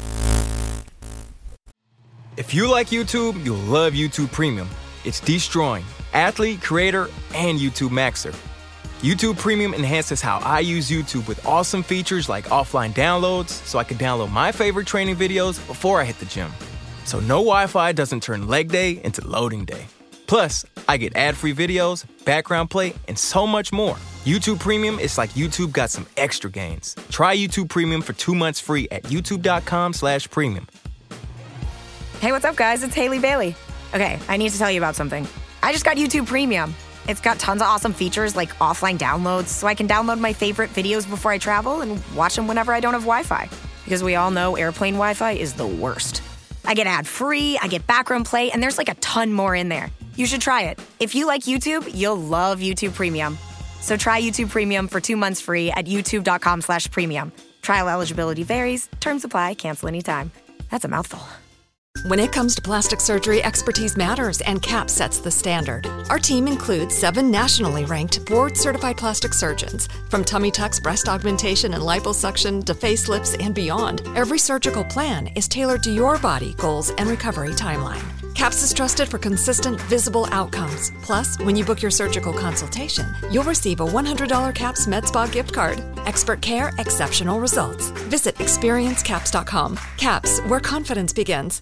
[SPEAKER 7] If you like YouTube, you'll love YouTube Premium. It's destroying athlete, creator, and YouTube Maxer. YouTube Premium enhances how I use YouTube with awesome features like offline downloads, so I can download my favorite training videos before I hit the gym. So no Wi-Fi doesn't turn leg day into loading day. Plus, I get ad-free videos, background play, and so much more. YouTube Premium is like YouTube got some extra gains. Try YouTube Premium for two months free at youtube.com slash premium.
[SPEAKER 8] Hey, what's up, guys? It's Haley Bailey. Okay, I need to tell you about something. I just got YouTube Premium. It's got tons of awesome features like offline downloads, so I can download my favorite videos before I travel and watch them whenever I don't have Wi-Fi. Because we all know airplane Wi-Fi is the worst. I get ad-free, I get background play, and there's like a ton more in there. You should try it. If you like YouTube, you'll love YouTube Premium. So try YouTube Premium for two months free at youtube.com slash premium. Trial eligibility varies. Terms apply. Cancel anytime. That's a mouthful.
[SPEAKER 9] When it comes to plastic surgery, expertise matters, and CAP sets the standard. Our team includes seven nationally ranked, board-certified plastic surgeons. From tummy tucks, breast augmentation, and liposuction to facelifts and beyond, every surgical plan is tailored to your body, goals, and recovery timeline. CAPS is trusted for consistent, visible outcomes. Plus, when you book your surgical consultation, you'll receive a one hundred dollars CAPS MedSpa gift card. Expert care, exceptional results. Visit experience caps dot com. CAPS, where confidence begins.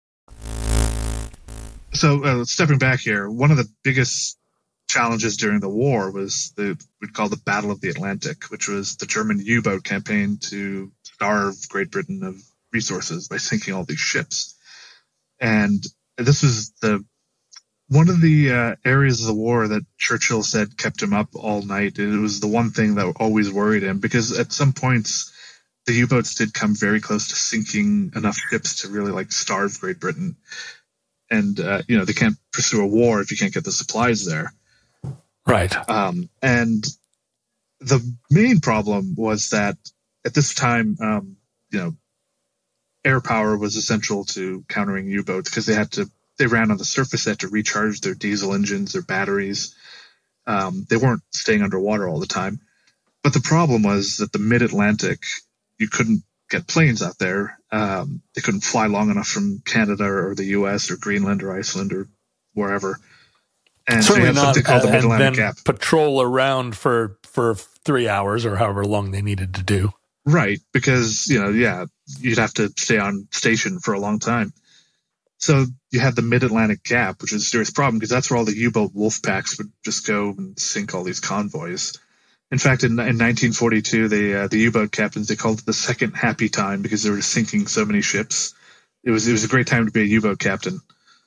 [SPEAKER 4] So, uh, stepping back here, one of the biggest challenges during the war was the we'd call the Battle of the Atlantic, which was the German U-boat campaign to starve Great Britain of resources by sinking all these ships. And this was the one of the uh, areas of the war that Churchill said kept him up all night. It was the one thing that always worried him, because at some points the U-boats did come very close to sinking enough ships to really like starve Great Britain. And, uh, you know, they can't pursue a war if you can't get the supplies there.
[SPEAKER 5] Right.
[SPEAKER 4] Um, and the main problem was that at this time, um, you know, air power was essential to countering U-boats, because they had to, they ran on the surface, they had to recharge their diesel engines, their batteries. Um, they weren't staying underwater all the time. But the problem was that the mid-Atlantic, you couldn't get planes out there. Um, they couldn't fly long enough from Canada or the U S or Greenland or Iceland or wherever. And
[SPEAKER 5] certainly
[SPEAKER 4] so
[SPEAKER 5] not,
[SPEAKER 4] called the
[SPEAKER 5] and then
[SPEAKER 4] Gap.
[SPEAKER 5] patrol around for, for three hours or however long they needed to do.
[SPEAKER 4] Right, because, you know, yeah, you'd have to stay on station for a long time. So you had the Mid-Atlantic Gap, which is a serious problem, because that's where all the U-boat wolf packs would just go and sink all these convoys. In fact, in, in nineteen forty-two, the uh, the U-boat captains, they called it the second happy time, because they were sinking so many ships. It was it was a great time to be a U-boat captain.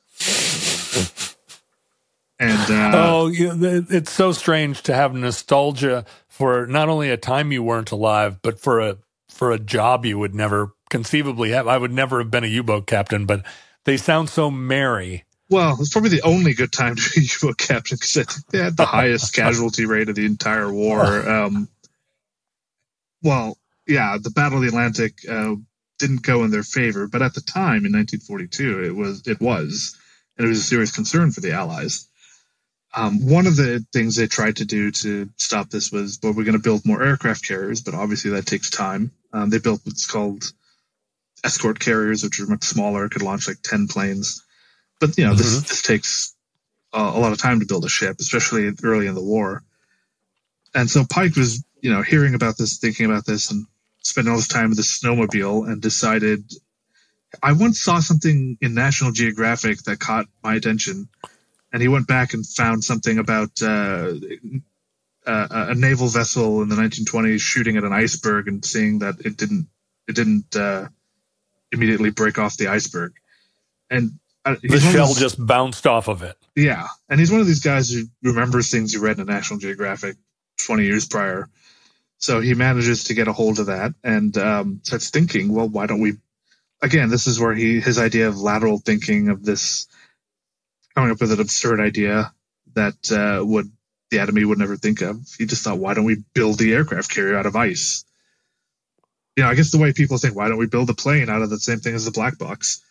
[SPEAKER 4] And uh,
[SPEAKER 5] oh, you, it's so strange to have nostalgia for not only a time you weren't alive, but for a for a job you would never conceivably have. I would never have been a U-boat captain, but they sound so merry.
[SPEAKER 4] Well, it's probably the only good time to be a U-boat captain, because I think they had the highest casualty rate of the entire war. Um, well, yeah, the Battle of the Atlantic uh, didn't go in their favor, but at the time in nineteen forty-two, it was it was, and it was a serious concern for the Allies. Um, one of the things they tried to do to stop this was, well, we're going to build more aircraft carriers, but obviously that takes time. Um, they built what's called escort carriers, which are much smaller, could launch like ten planes. But, you know, mm-hmm. this, this takes uh, a lot of time to build a ship, especially early in the war. and so Pike was, you know, hearing about this, thinking about this, and spending all this time with the snowmobile, and decided, I once saw something in National Geographic that caught my attention, and he went back and found something about uh, uh, a naval vessel in the nineteen twenties shooting at an iceberg and seeing that it didn't it didn't uh, immediately break off the iceberg, and uh,
[SPEAKER 5] the shell
[SPEAKER 4] those,
[SPEAKER 5] just bounced off of it.
[SPEAKER 4] Yeah, and he's one of these guys who remembers things he read in National Geographic twenty years prior. So he manages to get a hold of that and um, starts thinking, well, why don't we? Again, this is where he his idea of lateral thinking, of this coming up with an absurd idea that uh, would the enemy would never think of. He just thought, why don't we build the aircraft carrier out of ice? You know, I guess the way people think, why don't we build a plane out of the same thing as the black box?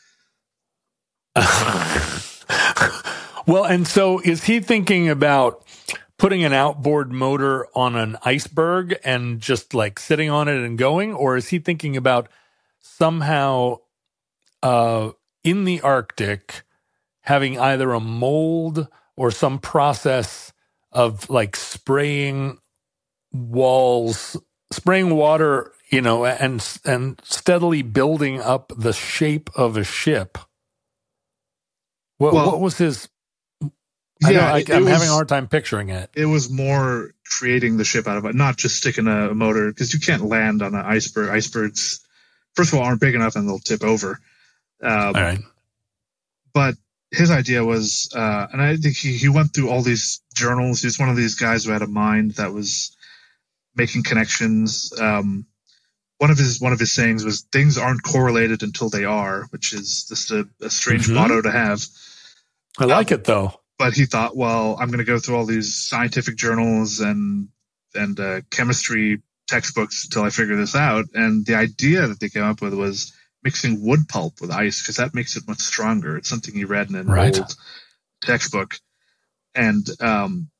[SPEAKER 5] Well, and so is he thinking about putting an outboard motor on an iceberg and just like sitting on it and going? Or is he thinking about somehow uh, in the Arctic having either a mold or some process of like spraying walls, spraying water, you know, and and steadily building up the shape of a ship? What,
[SPEAKER 4] well,
[SPEAKER 5] what was his...
[SPEAKER 4] Yeah,
[SPEAKER 5] I know, I,
[SPEAKER 4] it,
[SPEAKER 5] I'm
[SPEAKER 4] it was,
[SPEAKER 5] having a hard time picturing it.
[SPEAKER 4] It was more creating the ship out of it, not just sticking a motor, because you can't land on an iceberg. Icebergs, first of all, aren't big enough and they'll tip over. Um,
[SPEAKER 5] all right.
[SPEAKER 4] But his idea was, uh, and I think he, he went through all these journals. He was one of these guys who had a mind that was making connections. Um, one of his one of his sayings was, "Things aren't correlated until they are," which is just a, a strange mm-hmm. motto to have.
[SPEAKER 5] I like um, it though.
[SPEAKER 4] But he thought, well, I'm going to go through all these scientific journals and and uh, chemistry textbooks until I figure this out. And the idea that they came up with was mixing wood pulp with ice, because that makes it much stronger. It's something he read in an right. old textbook. And um,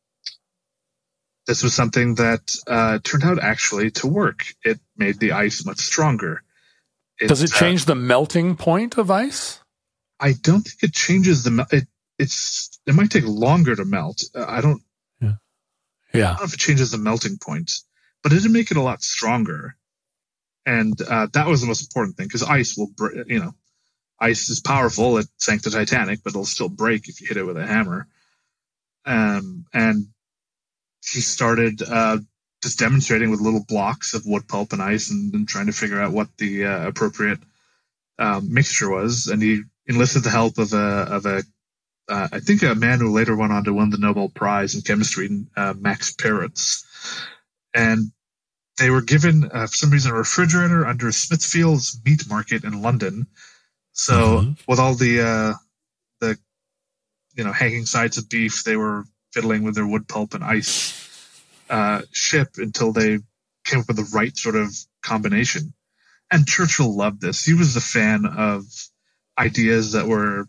[SPEAKER 4] this was something that uh, turned out actually to work. It made the ice much stronger. It,
[SPEAKER 5] Does it change
[SPEAKER 4] uh,
[SPEAKER 5] the melting point of ice?
[SPEAKER 4] I don't think it changes the it. It's it might take longer to melt. Uh, I don't.
[SPEAKER 5] Yeah. Yeah.
[SPEAKER 4] I don't know if it changes the melting point, but it did make it a lot stronger. And uh, that was the most important thing, because ice will, you know, ice is powerful. It sank the Titanic, but it'll still break if you hit it with a hammer. Um, and he started uh, just demonstrating with little blocks of wood pulp and ice, and, and trying to figure out what the uh, appropriate um, mixture was. And he enlisted the help of a of a uh, I think a man who later went on to win the Nobel Prize in chemistry, uh, Max Perutz. And they were given, uh, for some reason, a refrigerator under Smithfield's meat market in London. So mm-hmm. with all the, uh, the, you know, hanging sides of beef, they were fiddling with their wood pulp and ice uh, ship until they came up with the right sort of combination. And Churchill loved this. He was a fan of ideas that were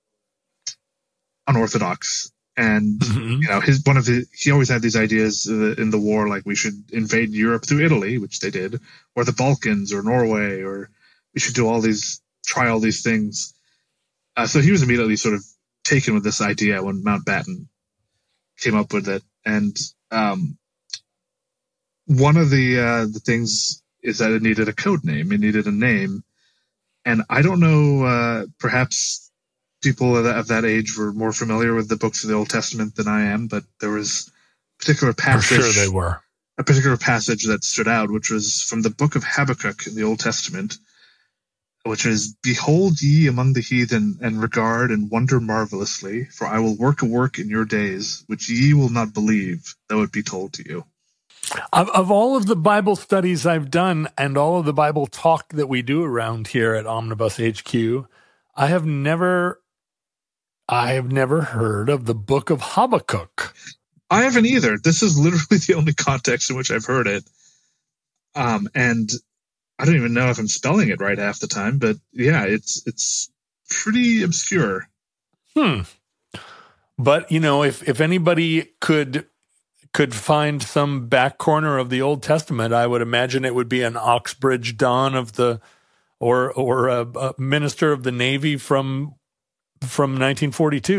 [SPEAKER 4] unorthodox. And, mm-hmm. you know, his, one of the, he always had these ideas in the war, like we should invade Europe through Italy, which they did, or the Balkans or Norway, or we should do all these, try all these things. Uh, so he was immediately sort of taken with this idea when Mountbatten came up with it. And, um, one of the, uh, the things is that it needed a code name. It needed a name. And I don't know, uh, perhaps people of that, of that age were more familiar with the books of the Old Testament than I am, but there was a particular passage.
[SPEAKER 5] For sure they were.
[SPEAKER 4] A particular passage that stood out, which was from the book of Habakkuk in the Old Testament, which is, "Behold ye among the heathen, and regard and wonder marvelously, for I will work a work in your days, which ye will not believe, though it be told to you."
[SPEAKER 5] Of, of all of the Bible studies I've done and all of the Bible talk that we do around here at Omnibus H Q, I have never... I have never heard of the book of Habakkuk.
[SPEAKER 4] I haven't either. This is literally the only context in which I've heard it. Um, and I don't even know if I'm spelling it right half the time, but yeah, it's it's pretty obscure.
[SPEAKER 5] Hmm. But, you know, if, if anybody could could find some back corner of the Old Testament, I would imagine it would be an Oxbridge Don of the, or or a, a minister of the Navy from from nineteen forty-two.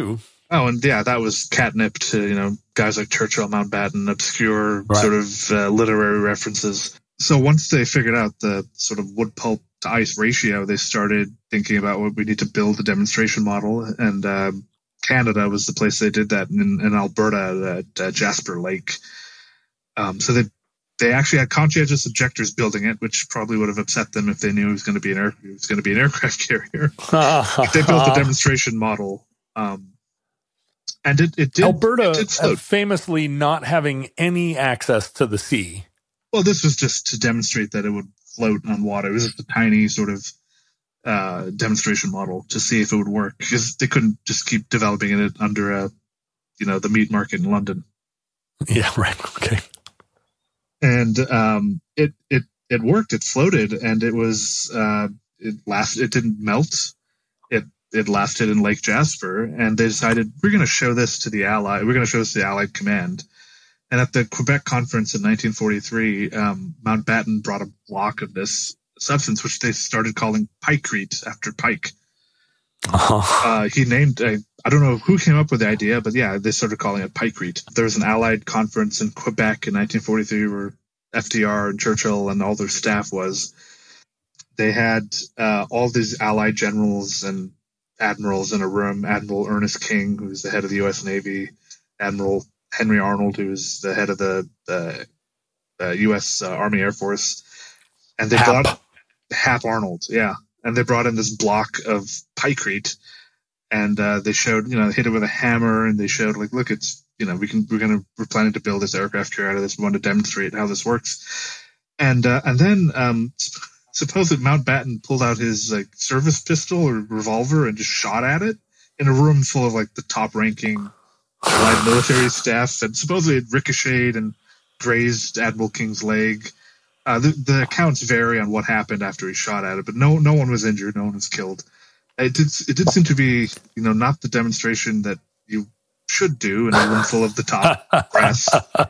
[SPEAKER 4] Oh, and yeah, that was catnip to, you know, guys like Churchill, Mountbatten, obscure
[SPEAKER 5] right.
[SPEAKER 4] sort of uh, literary references. So once they figured out the sort of wood pulp to ice ratio, they started thinking about what we need to build a demonstration model. And uh, Canada was the place they did that, in, in Alberta at uh, Jasper Lake. Um, so they they actually had conscientious objectors building it, which probably would have upset them if they knew it was going to be an air, it was going to be an aircraft carrier. But they built a demonstration model. Um, And it, it did.
[SPEAKER 5] Alberta
[SPEAKER 4] it did float.
[SPEAKER 5] famously not having any access to the sea.
[SPEAKER 4] Well, this was just to demonstrate that it would float on water. It was just a tiny sort of uh, demonstration model to see if it would work, because they couldn't just keep developing it under a, you know, the meat market in London.
[SPEAKER 5] Yeah, right. Okay.
[SPEAKER 4] And um, it it it worked. It floated, and it was uh, it lasted. It didn't melt. It it lasted in Lake Jasper, and they decided we're going to show this to the Ally. We're going to show this to the Allied command. And at the Quebec conference in nineteen forty-three, um, Mountbatten brought a block of this substance, which they started calling pykrete after Pike.
[SPEAKER 5] Uh-huh.
[SPEAKER 4] Uh, he named, I, I don't know who came up with the idea, but yeah, they started calling it pykrete. There was an Allied conference in Quebec in nineteen forty-three where F D R and Churchill and all their staff was. They had uh, all these Allied generals and admirals in a room. Admiral Ernest King, who's the head of the U S Navy, Admiral Henry Arnold, who was the head of the, the uh, U S Uh, Army Air Force, and they
[SPEAKER 5] Hap.
[SPEAKER 4] brought Hap Arnold, yeah, and they brought in this block of pykrete, and uh, they showed, you know, hit it with a hammer, and they showed like, look, it's, you know, we can, we're gonna, we're planning to build this aircraft carrier out of this. We want to demonstrate how this works, and uh, and then um, suppose that Mountbatten pulled out his like service pistol or revolver and just shot at it in a room full of like the top ranking Allied military staff, and supposedly it ricocheted and grazed Admiral King's leg. Uh, the, the accounts vary on what happened after he shot at it, but no, no one was injured, no one was killed. It did, it did seem to be, you know, not the demonstration that you should do in a room full of the top brass,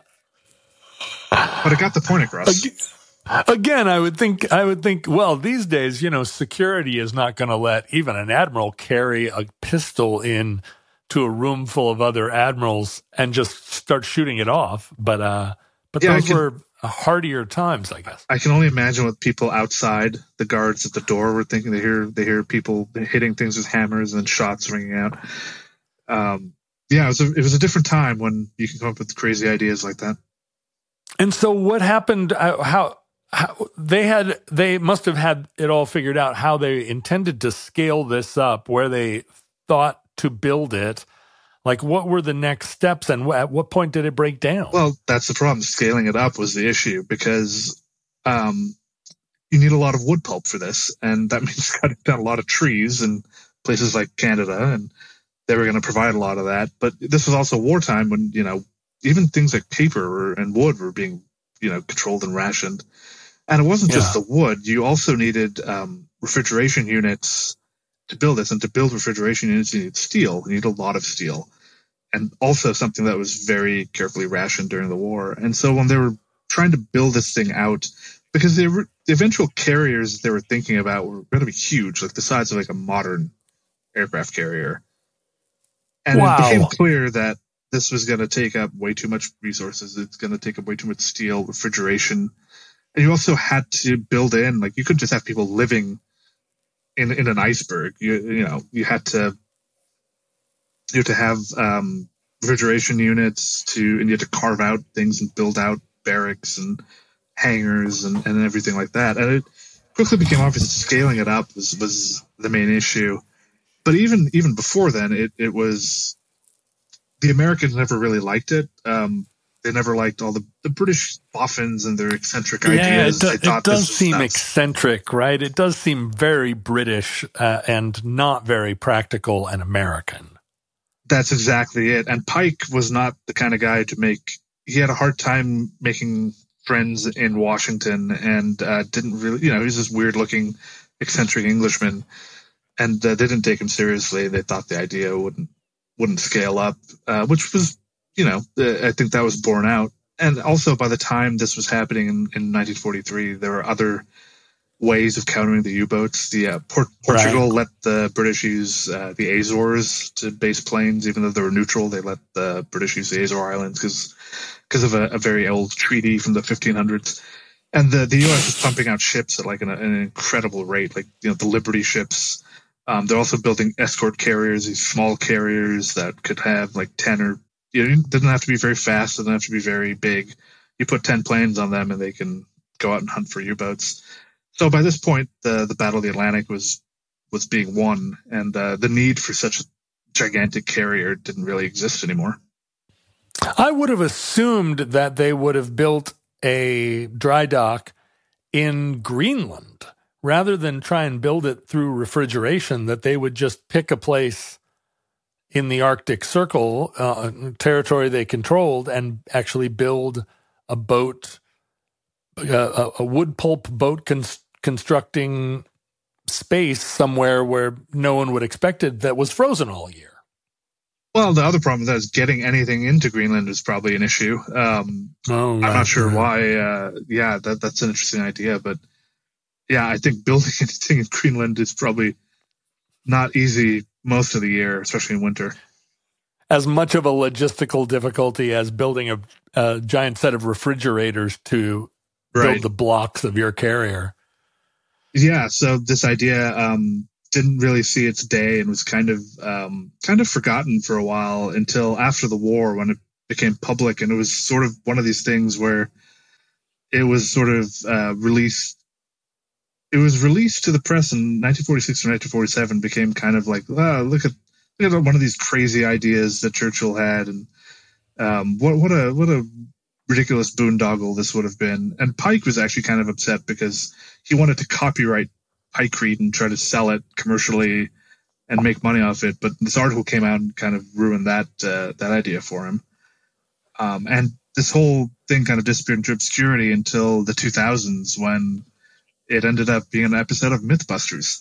[SPEAKER 4] but it got the point across.
[SPEAKER 5] Again, I would think, I would think, well, these days, you know, security is not going to let even an admiral carry a pistol in to a room full of other admirals and just start shooting it off. But, uh, but
[SPEAKER 4] Yeah, I
[SPEAKER 5] those
[SPEAKER 4] can-
[SPEAKER 5] were hardier times, I guess.
[SPEAKER 4] I can only imagine what people outside, the guards at the door, were thinking. They hear they hear people hitting things with hammers and shots ringing out. Um, yeah, it was a, it was a different time when you can come up with crazy ideas like that.
[SPEAKER 5] And so what happened, uh, how, how they had, they must have had it all figured out how they intended to scale this up, where they thought to build it. Like, what were the next steps, and at what point did it break down?
[SPEAKER 4] Well, that's the problem. Scaling it up was the issue, because um, you need a lot of wood pulp for this, and that means cutting down a lot of trees in places like Canada, and they were going to provide a lot of that. But this was also wartime when, you know, even things like paper were, and wood were being, you know, controlled and rationed. And it wasn't just
[SPEAKER 5] Yeah.
[SPEAKER 4] the wood. You also needed um, refrigeration units to build this, and to build refrigeration units, you need steel. You need a lot of steel. And also something that was very carefully rationed during the war. And so when they were trying to build this thing out, because they were, the eventual carriers they were thinking about were going to be huge, like the size of like a modern aircraft carrier. And
[SPEAKER 5] Wow.
[SPEAKER 4] it became clear that this was going to take up way too much resources. It's going to take up way too much steel, refrigeration. And you also had to build in, like, you couldn't just have people living in in an iceberg. You you know, you had to you had to have um, refrigeration units to, and you had to carve out things and build out barracks and hangars and, and everything like that. And it quickly became obvious that scaling it up was, was the main issue. But even even before then, it, it was, the Americans never really liked it. Um, they never liked all the, the British boffins and their eccentric
[SPEAKER 5] Yeah,
[SPEAKER 4] ideas.
[SPEAKER 5] it, do,
[SPEAKER 4] They thought
[SPEAKER 5] it does
[SPEAKER 4] this was
[SPEAKER 5] seem
[SPEAKER 4] nuts.
[SPEAKER 5] eccentric, right? It does seem very British uh, and not very practical and American.
[SPEAKER 4] That's exactly it. And Pike was not the kind of guy to make, he had a hard time making friends in Washington, and uh, didn't really, you know, he was this weird looking eccentric Englishman, and uh, they didn't take him seriously. They thought the idea wouldn't, wouldn't scale up, uh, which was, you know, uh, I think that was borne out. And also by the time this was happening in, in nineteen forty-three, there were other ways of countering the U-boats. The uh, Port- Portugal
[SPEAKER 5] Right.
[SPEAKER 4] let the British use uh, the Azores to base planes, even though they were neutral. They let the British use the Azore Islands because because of a, a very old treaty from the fifteen hundreds. And the, the U S is pumping out ships at like an, an incredible rate, like you know the Liberty ships. Um, they're also building escort carriers, these small carriers that could have like ten or you know, it doesn't have to be very fast, it doesn't have to be very big. You put ten planes on them and they can go out and hunt for U-boats. So by this point, the the Battle of the Atlantic was was being won, and uh, the need for such a gigantic carrier didn't really exist anymore.
[SPEAKER 5] I would have assumed that they would have built a dry dock in Greenland rather than try and build it through refrigeration, that they would just pick a place in the Arctic Circle, uh, territory they controlled, and actually build a boat, uh, a wood pulp boat cons- constructing space somewhere where no one would expect it, that was frozen all year.
[SPEAKER 4] Well, the other problem with that is getting anything into Greenland is probably an issue. Um,
[SPEAKER 5] oh,
[SPEAKER 4] I'm
[SPEAKER 5] right,
[SPEAKER 4] not sure
[SPEAKER 5] right.
[SPEAKER 4] why. Uh, yeah, that, that's an interesting idea. But yeah, I think building anything in Greenland is probably not easy most of the year, especially in winter.
[SPEAKER 5] As much of a logistical difficulty as building a, a giant set of refrigerators to
[SPEAKER 4] Right.
[SPEAKER 5] build the blocks of your carrier.
[SPEAKER 4] Yeah, so this idea um, didn't really see its day and was kind of um, kind of forgotten for a while until after the war, when it became public, and it was sort of one of these things where it was sort of uh, released. It was released to the press in nineteen forty-six or nineteen forty-seven. Became kind of like, oh, look at look at one of these crazy ideas that Churchill had, and um, what what a what a ridiculous boondoggle this would have been. And Pike was actually kind of upset because he wanted to copyright Pykrete and try to sell it commercially and make money off it. But this article came out and kind of ruined that uh, that idea for him. Um, and this whole thing kind of disappeared into obscurity until the two thousands, when it ended up being an episode of Mythbusters.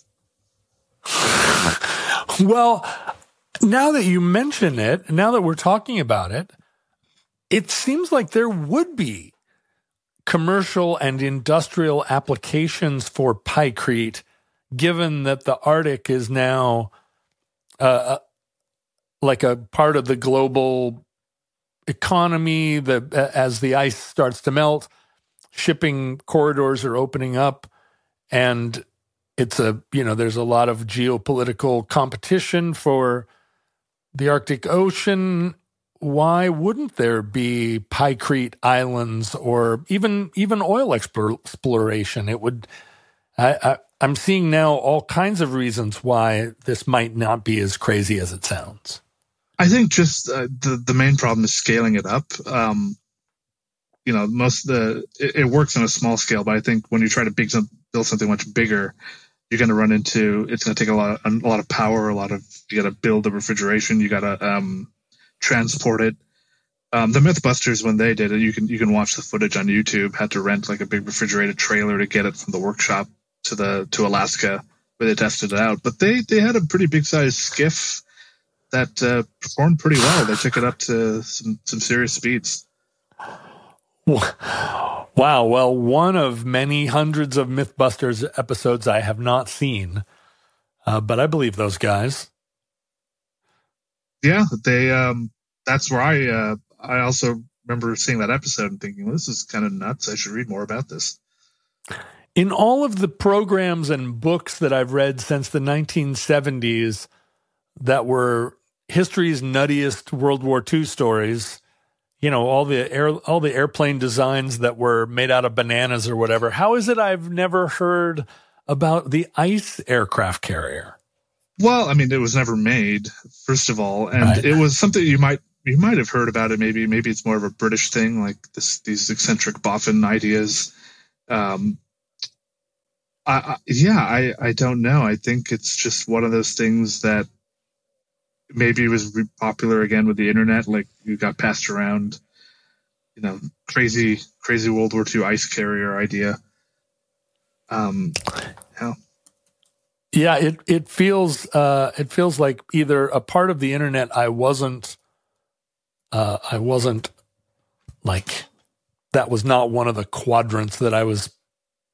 [SPEAKER 5] Well, now that you mention it, now that we're talking about it, it seems like there would be commercial and industrial applications for Pykrete, given that the Arctic is now uh, like a part of the global economy. The, as the ice starts to melt, shipping corridors are opening up, and it's a, you know, there's a lot of geopolitical competition for the Arctic Ocean. Why wouldn't there be Pykrete islands or even even oil explore, exploration? It would. I, I, I'm seeing now all kinds of reasons why this might not be as crazy as it sounds.
[SPEAKER 4] I think just uh, the the main problem is scaling it up. Um, you know, most of the it, it works on a small scale, but I think when you try to big some, build something much bigger, you're going to run into it's going to take a lot of, a lot of power, a lot of you got to build the refrigeration, you got to um, transport it. Um, the Mythbusters, when they did it, you can you can watch the footage on YouTube. Had to rent like a big refrigerated trailer to get it from the workshop to the to Alaska where they tested it out. But they they had a pretty big sized skiff that uh, performed pretty well. They took it up to some some serious speeds.
[SPEAKER 5] Wow. Well, one of many hundreds of Mythbusters episodes I have not seen, uh, but I believe those guys.
[SPEAKER 4] Yeah, they. Um, that's where I. Uh, I also remember seeing that episode and thinking, well, "This is kind of nuts. I should read more about this."
[SPEAKER 5] In all of the programs and books that I've read since the nineteen seventies that were history's nuttiest World War Two stories, you know, all the air, all the airplane designs that were made out of bananas or whatever. How is it I've never heard about the ice aircraft carrier?
[SPEAKER 4] Well, I mean, it was never made, first of all, and
[SPEAKER 5] Right.
[SPEAKER 4] it was something you might you might have heard about it. Maybe maybe it's more of a British thing, like this these eccentric boffin ideas. Um, I, I, yeah, I I don't know. I think it's just one of those things that maybe was re- popular again with the internet. Like you got passed around, you know, crazy crazy World War Two ice carrier idea. Um, yeah.
[SPEAKER 5] Yeah, it it feels uh, it feels like either a part of the internet I wasn't uh, I wasn't like that was not one of the quadrants that I was uh,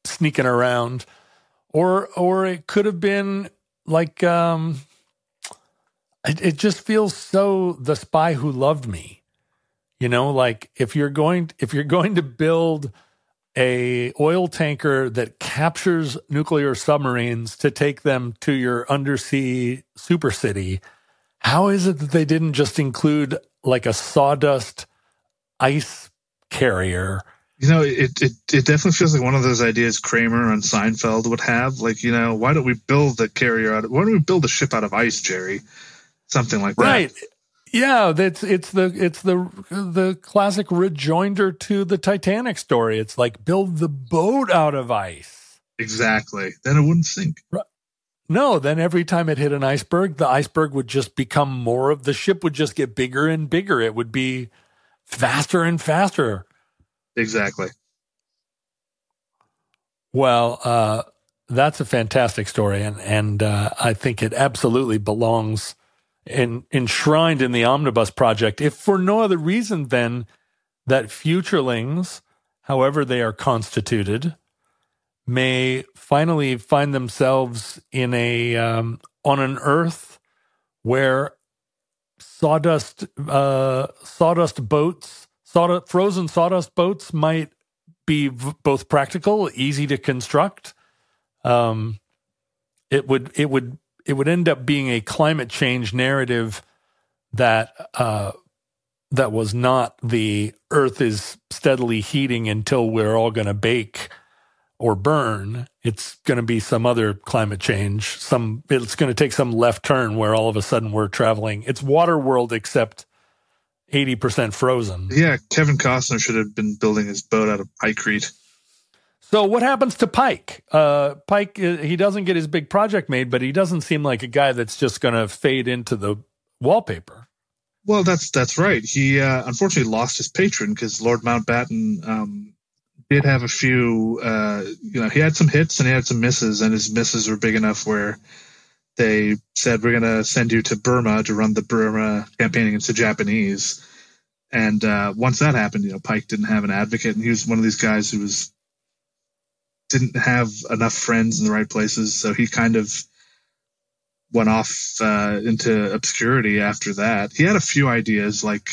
[SPEAKER 5] sneaking around, or or it could have been like um, it, it just feels so The Spy Who Loved Me. You know, like if you're going if you're going to build a oil tanker that captures nuclear submarines to take them to your undersea super city, how is it that they didn't just include like a sawdust ice carrier?
[SPEAKER 4] You know, it, it it definitely feels like one of those ideas Kramer on Seinfeld would have. Like, you know, why don't we build the carrier out of, why don't we build a ship out of ice, Jerry? Something like that.
[SPEAKER 5] Right. Yeah, that's it's the it's the the classic rejoinder to the Titanic story. It's like build the boat out of ice.
[SPEAKER 4] Exactly. Then it wouldn't sink.
[SPEAKER 5] Right. No, then every time it hit an iceberg, the iceberg would just become more of the ship would just get bigger and bigger. It would be faster and faster.
[SPEAKER 4] Exactly.
[SPEAKER 5] Well, uh, that's a fantastic story, and and uh, I think it absolutely belongs in, enshrined in the Omnibus Project, if for no other reason than that futurelings, however they are constituted, may finally find themselves in a um, on an Earth where sawdust uh, sawdust boats, sawdust, frozen sawdust boats might be v- both practical, easy to construct. Um, it would it would it would end up being a climate change narrative that uh, that was not the Earth is steadily heating until we're all going to bake or burn. It's going to be some other climate change. Some it's going to take some left turn where all of a sudden we're traveling. It's Waterworld except eighty percent frozen.
[SPEAKER 4] Yeah, Kevin Costner should have been building his boat out of Pykrete.
[SPEAKER 5] So what happens to Pike? Uh, Pike, he doesn't get his big project made, but he doesn't seem like a guy that's just going to fade into the wallpaper.
[SPEAKER 4] Well, that's that's right. He uh, unfortunately lost his patron because Lord Mountbatten um, did have a few. Uh, you know, he had some hits and he had some misses, and his misses were big enough where they said, "We're going to send you to Burma to run the Burma campaign against the Japanese." And uh, once that happened, you know, Pike didn't have an advocate, and he was one of these guys who was. Didn't have enough friends in the right places, so he kind of went off uh, into obscurity after that. He had a few ideas, like,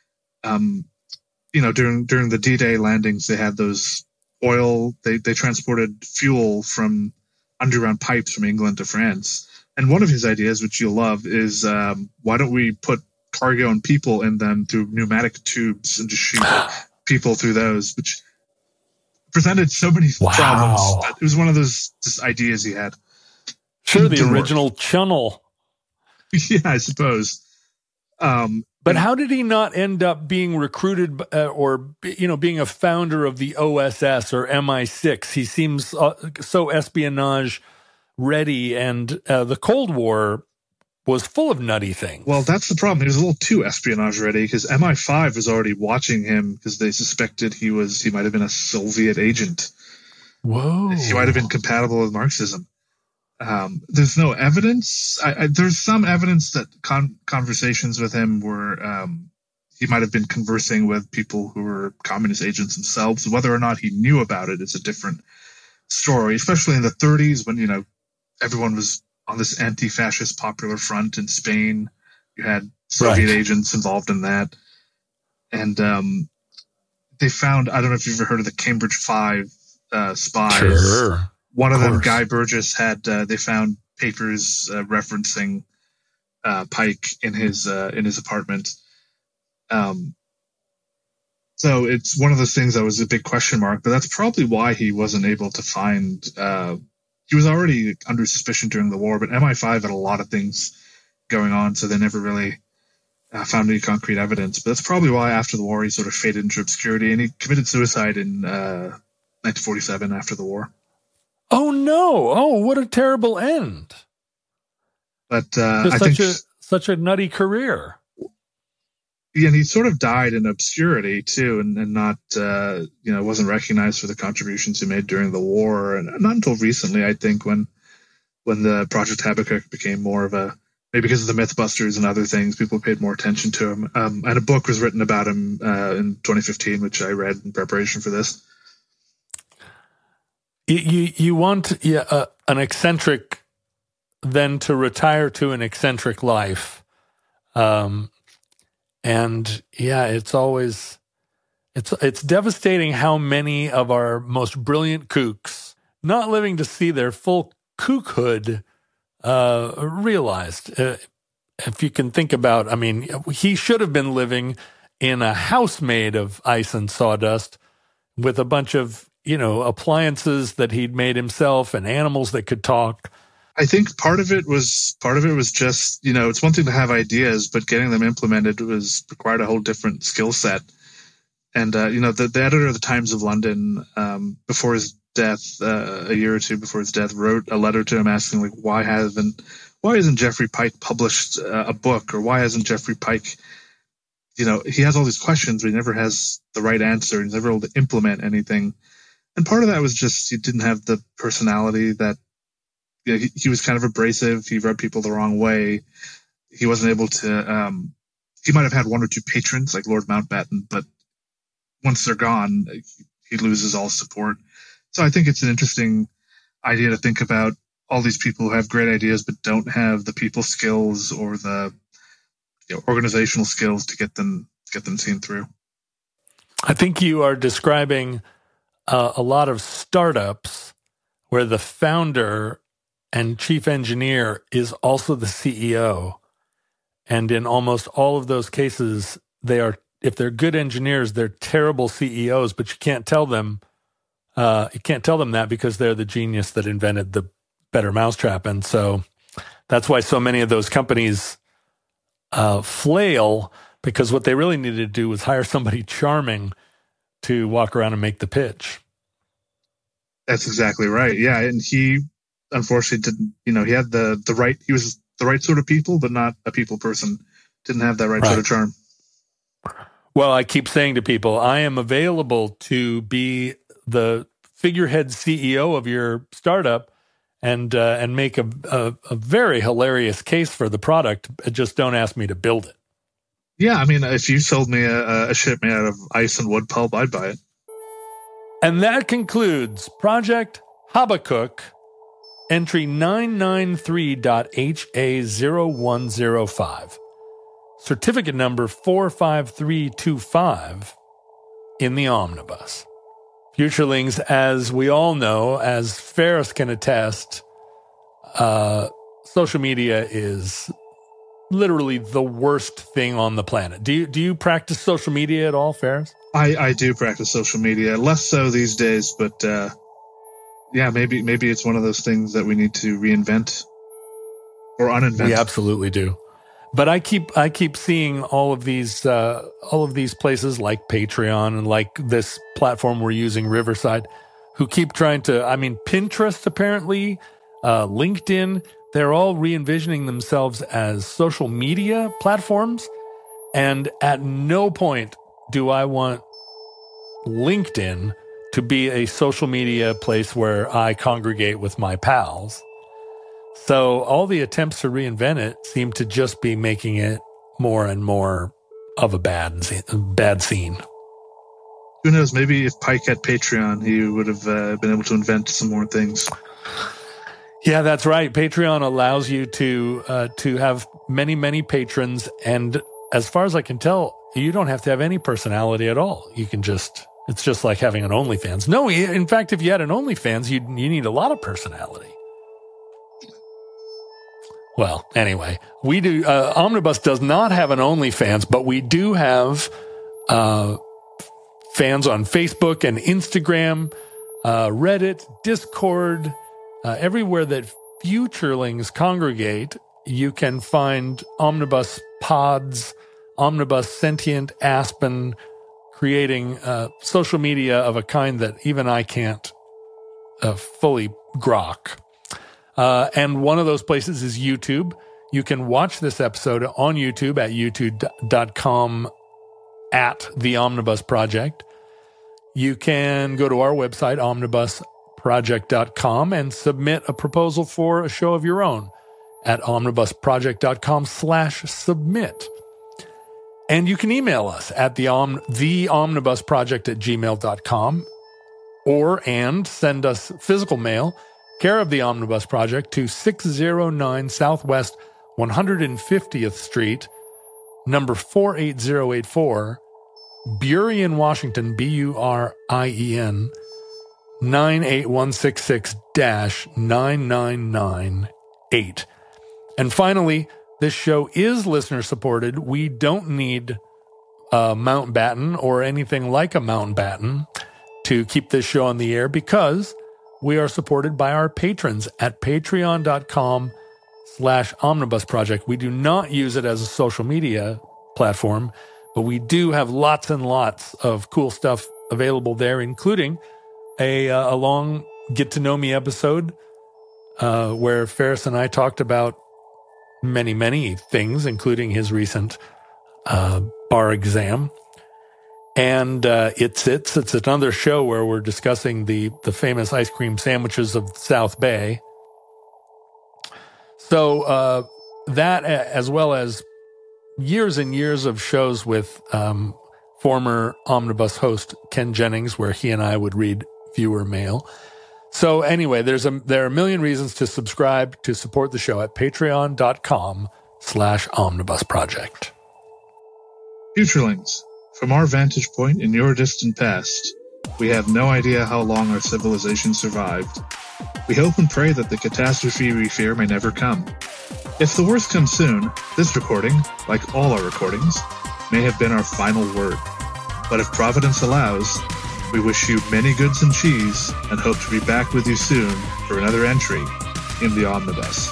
[SPEAKER 4] um, you know, during during the D-Day landings, they had those oil. They they transported fuel from underground pipes from England to France. And one of his ideas, which you'll love, is um, why don't we put cargo and people in them through pneumatic tubes and just shoot people through those, which presented so many
[SPEAKER 5] wow.
[SPEAKER 4] problems. It was one of those just ideas he had.
[SPEAKER 5] Sure, the original Chunnel.
[SPEAKER 4] Yeah, I suppose. Um,
[SPEAKER 5] but how did he not end up being recruited uh, or, you know, being a founder of the O S S or M I six? He seems uh, so espionage ready, and uh, the Cold War was full of nutty things.
[SPEAKER 4] Well, that's the problem. He was a little too espionage ready because M I five was already watching him because they suspected he was he might have been a Soviet agent.
[SPEAKER 5] Whoa.
[SPEAKER 4] He might have been compatible with Marxism. Um, there's no evidence. I, I, there's some evidence that con- conversations with him were um, he might have been conversing with people who were communist agents themselves. Whether or not he knew about it is a different story, especially in the thirties when, you know, everyone was on this anti-fascist popular front in Spain. You had Soviet right. agents involved in that. And um, they found, I don't know if you've ever heard of the Cambridge Five uh, spies.
[SPEAKER 5] Sure.
[SPEAKER 4] One of,
[SPEAKER 5] of
[SPEAKER 4] them, Guy Burgess, had, uh, they found papers uh, referencing uh, Pike in his uh, in his apartment. Um, so it's one of those things that was a big question mark, but that's probably why he wasn't able to find uh, he was already under suspicion during the war, but M I five had a lot of things going on, so they never really uh, found any concrete evidence. But that's probably why after the war he sort of faded into obscurity, and he committed suicide in uh, nineteen forty-seven after the war.
[SPEAKER 5] Oh, no. Oh, what a terrible end.
[SPEAKER 4] But uh, I
[SPEAKER 5] such
[SPEAKER 4] think...
[SPEAKER 5] A, such a nutty career.
[SPEAKER 4] Yeah, and he sort of died in obscurity too, and, and not, uh, you know, wasn't recognized for the contributions he made during the war, and not until recently, I think, when when the Project Habakkuk became more of a, maybe because of the Mythbusters and other things, people paid more attention to him. Um, and a book was written about him uh, in twenty fifteen, which I read in preparation for this.
[SPEAKER 5] You you, you want yeah, uh, an eccentric, then to retire to an eccentric life. Um, and yeah, it's always, it's, it's devastating how many of our most brilliant kooks not living to see their full kookhood, uh, realized. Uh, if you can think about, I mean, he should have been living in a house made of ice and sawdust with a bunch of, you know, appliances that he'd made himself and animals that could talk.
[SPEAKER 4] I think part of it was part of it was just, you know, it's one thing to have ideas, but getting them implemented was required a whole different skill set. And uh, you know, the, the editor of the Times of London, um, before his death, uh, a year or two before his death, wrote a letter to him asking, like, why haven't why isn't Jeffrey Pike published uh, a book, or why hasn't Jeffrey Pike, you know, he has all these questions, but he never has the right answer. He's never able to implement anything. And part of that was just he didn't have the personality that. You know, he, he was kind of abrasive. He rubbed people the wrong way. He wasn't able to. Um, he might have had one or two patrons like Lord Mountbatten, but once they're gone, he loses all support. So I think it's an interesting idea to think about all these people who have great ideas but don't have the people skills or the, you know, organizational skills to get them get them seen through.
[SPEAKER 5] I think you are describing uh, a lot of startups where the founder and chief engineer is also the C E O. And in almost all of those cases, they are, if they're good engineers, they're terrible C E Os, but you can't tell them, uh, you can't tell them that because they're the genius that invented the better mousetrap. And so that's why so many of those companies uh, flail, because what they really needed to do was hire somebody charming to walk around and make the pitch.
[SPEAKER 4] That's exactly right. Yeah. And he, unfortunately, didn't, you know, he had the, the right, he was the right sort of people, but not a people person. Didn't have that right, right. sort of charm.
[SPEAKER 5] Well, I keep saying to people, I am available to be the figurehead C E O of your startup and uh, and make a, a, a very hilarious case for the product. Just don't ask me to build it.
[SPEAKER 4] Yeah, I mean, if you sold me a, a ship made out of ice and wood pulp, I'd buy it.
[SPEAKER 5] And that concludes Project Habakkuk, entry nine nine three H A zero one zero five, certificate number four five three two five in the omnibus. Futurelings, as we all know, as Ferris can attest, uh, social media is literally the worst thing on the planet. Do you do you practice social media at all, Ferris?
[SPEAKER 4] I, I do practice social media, less so these days, but uh yeah, maybe maybe it's one of those things that we need to reinvent or uninvent.
[SPEAKER 5] We absolutely do. But I keep I keep seeing all of these uh, all of these places like Patreon and like this platform we're using, Riverside, who keep trying to. I mean, Pinterest apparently, uh, LinkedIn. They're all re-envisioning themselves as social media platforms, and at no point do I want LinkedIn to be a social media place where I congregate with my pals. So all the attempts to reinvent it seem to just be making it more and more of a bad, bad scene.
[SPEAKER 4] Who knows? Maybe if Pike had Patreon, he would have uh, been able to invent some more things.
[SPEAKER 5] Yeah, that's right. Patreon allows you to uh, to have many, many patrons. And as far as I can tell, you don't have to have any personality at all. You can just... It's just like having an OnlyFans. No, in fact, if you had an OnlyFans, you you need a lot of personality. Well, anyway, we do. Uh, Omnibus does not have an OnlyFans, but we do have uh, fans on Facebook and Instagram, uh, Reddit, Discord, uh, everywhere that futurelings congregate. You can find Omnibus pods, Omnibus Sentient, Aspen, creating uh, social media of a kind that even I can't uh, fully grok. Uh, and one of those places is YouTube. You can watch this episode on YouTube at youtube dot com at The Omnibus Project. You can go to our website, omnibus project dot com, and submit a proposal for a show of your own at omnibus project dot com slash submit. And you can email us at the, om, the omnibus project at gmail dot com. or and send us physical mail, care of the Omnibus Project, to six oh nine Southwest one hundred fiftieth Street, number four eight zero eight four, Burien, Washington, B U R I E N, nine eight one six six nine nine nine eight. And finally, this show is listener-supported. We don't need a Mountbatten or anything like a Mountbatten to keep this show on the air because we are supported by our patrons at patreon.com slash omnibus project. We do not use it as a social media platform, but we do have lots and lots of cool stuff available there, including a, uh, a long get-to-know-me episode uh, where Ferris and I talked about many, many things, including his recent uh, bar exam. And uh, It's It's. It's another show where we're discussing the, the famous ice cream sandwiches of South Bay. So uh, that, as well as years and years of shows with um, former Omnibus host Ken Jennings, where he and I would read viewer mail. So anyway, there's a there are a million reasons to subscribe to support the show at patreon.com slash omnibus project.
[SPEAKER 4] Futurelings, from our vantage point in your distant past, we have no idea how long our civilization survived. We hope and pray that the catastrophe we fear may never come. If the worst comes soon, this recording, like all our recordings, may have been our final word. But if Providence allows, we wish you many goods and cheese and hope to be back with you soon for another entry in the Omnibus.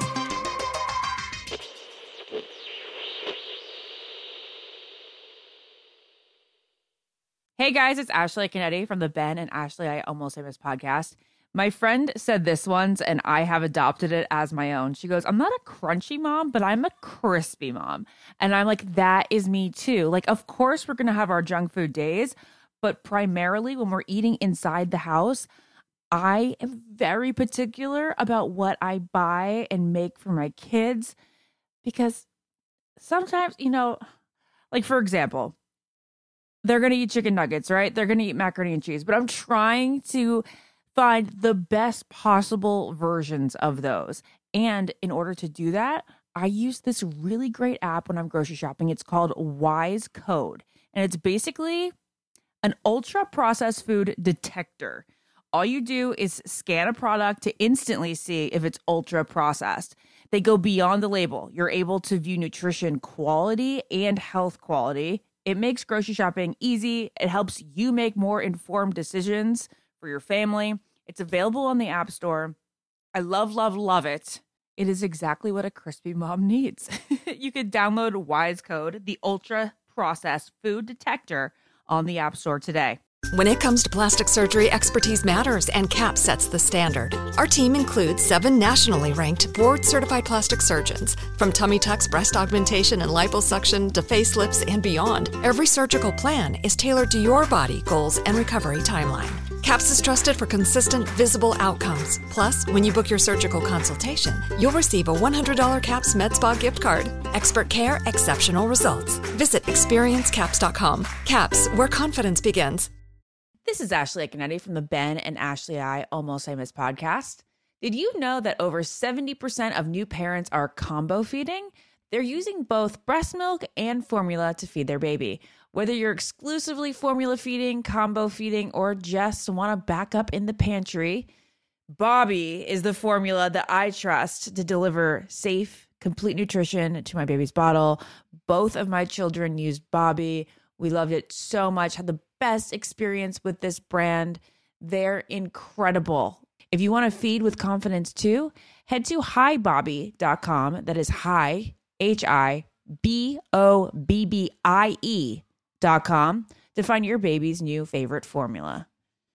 [SPEAKER 10] Hey guys, it's Ashley Canetti from the Ben and Ashley I Almost Famous podcast. My friend said this once, and I have adopted it as my own. She goes, I'm not a crunchy mom, but I'm a crispy mom. And I'm like, that is me too. Like, of course, we're going to have our junk food days, but primarily when we're eating inside the house, I am very particular about what I buy and make for my kids because sometimes, you know, like for example, they're going to eat chicken nuggets, right? They're going to eat macaroni and cheese, but I'm trying to find the best possible versions of those. And in order to do that, I use this really great app when I'm grocery shopping. It's called Wise Code, and it's basically an ultra processed food detector. All you do is scan a product to instantly see if it's ultra processed. They go beyond the label. You're able to view nutrition quality and health quality. It makes grocery shopping easy. It helps you make more informed decisions for your family. It's available on the App Store. I love, love, love it. It is exactly what a crispy mom needs. You can download Wise Code, the ultra processed food detector, on the App Store today.
[SPEAKER 9] When it comes to plastic surgery, expertise matters, and CAPS sets the standard. Our team includes seven nationally ranked board-certified plastic surgeons. From tummy tucks, breast augmentation, and liposuction to facelifts and beyond, every surgical plan is tailored to your body, goals, and recovery timeline. CAPS is trusted for consistent, visible outcomes. Plus, when you book your surgical consultation, you'll receive a one hundred dollars CAPS Med Spa gift card. Expert care, exceptional results. Visit experience caps dot com. CAPS, where confidence begins.
[SPEAKER 10] This is Ashley Canetti from the Ben and Ashley I Almost Famous podcast. Did you know that over seventy percent of new parents are combo feeding? They're using both breast milk and formula to feed their baby. Whether you're exclusively formula feeding, combo feeding, or just want to back up in the pantry, Bobbie is the formula that I trust to deliver safe, complete nutrition to my baby's bottle. Both of my children used Bobbie. We loved it so much, had the best experience with this brand. They're incredible. If you want to feed with confidence too, head to hi bobbie dot com. That is hi, H I B O B B I E dot com to find your baby's new favorite formula.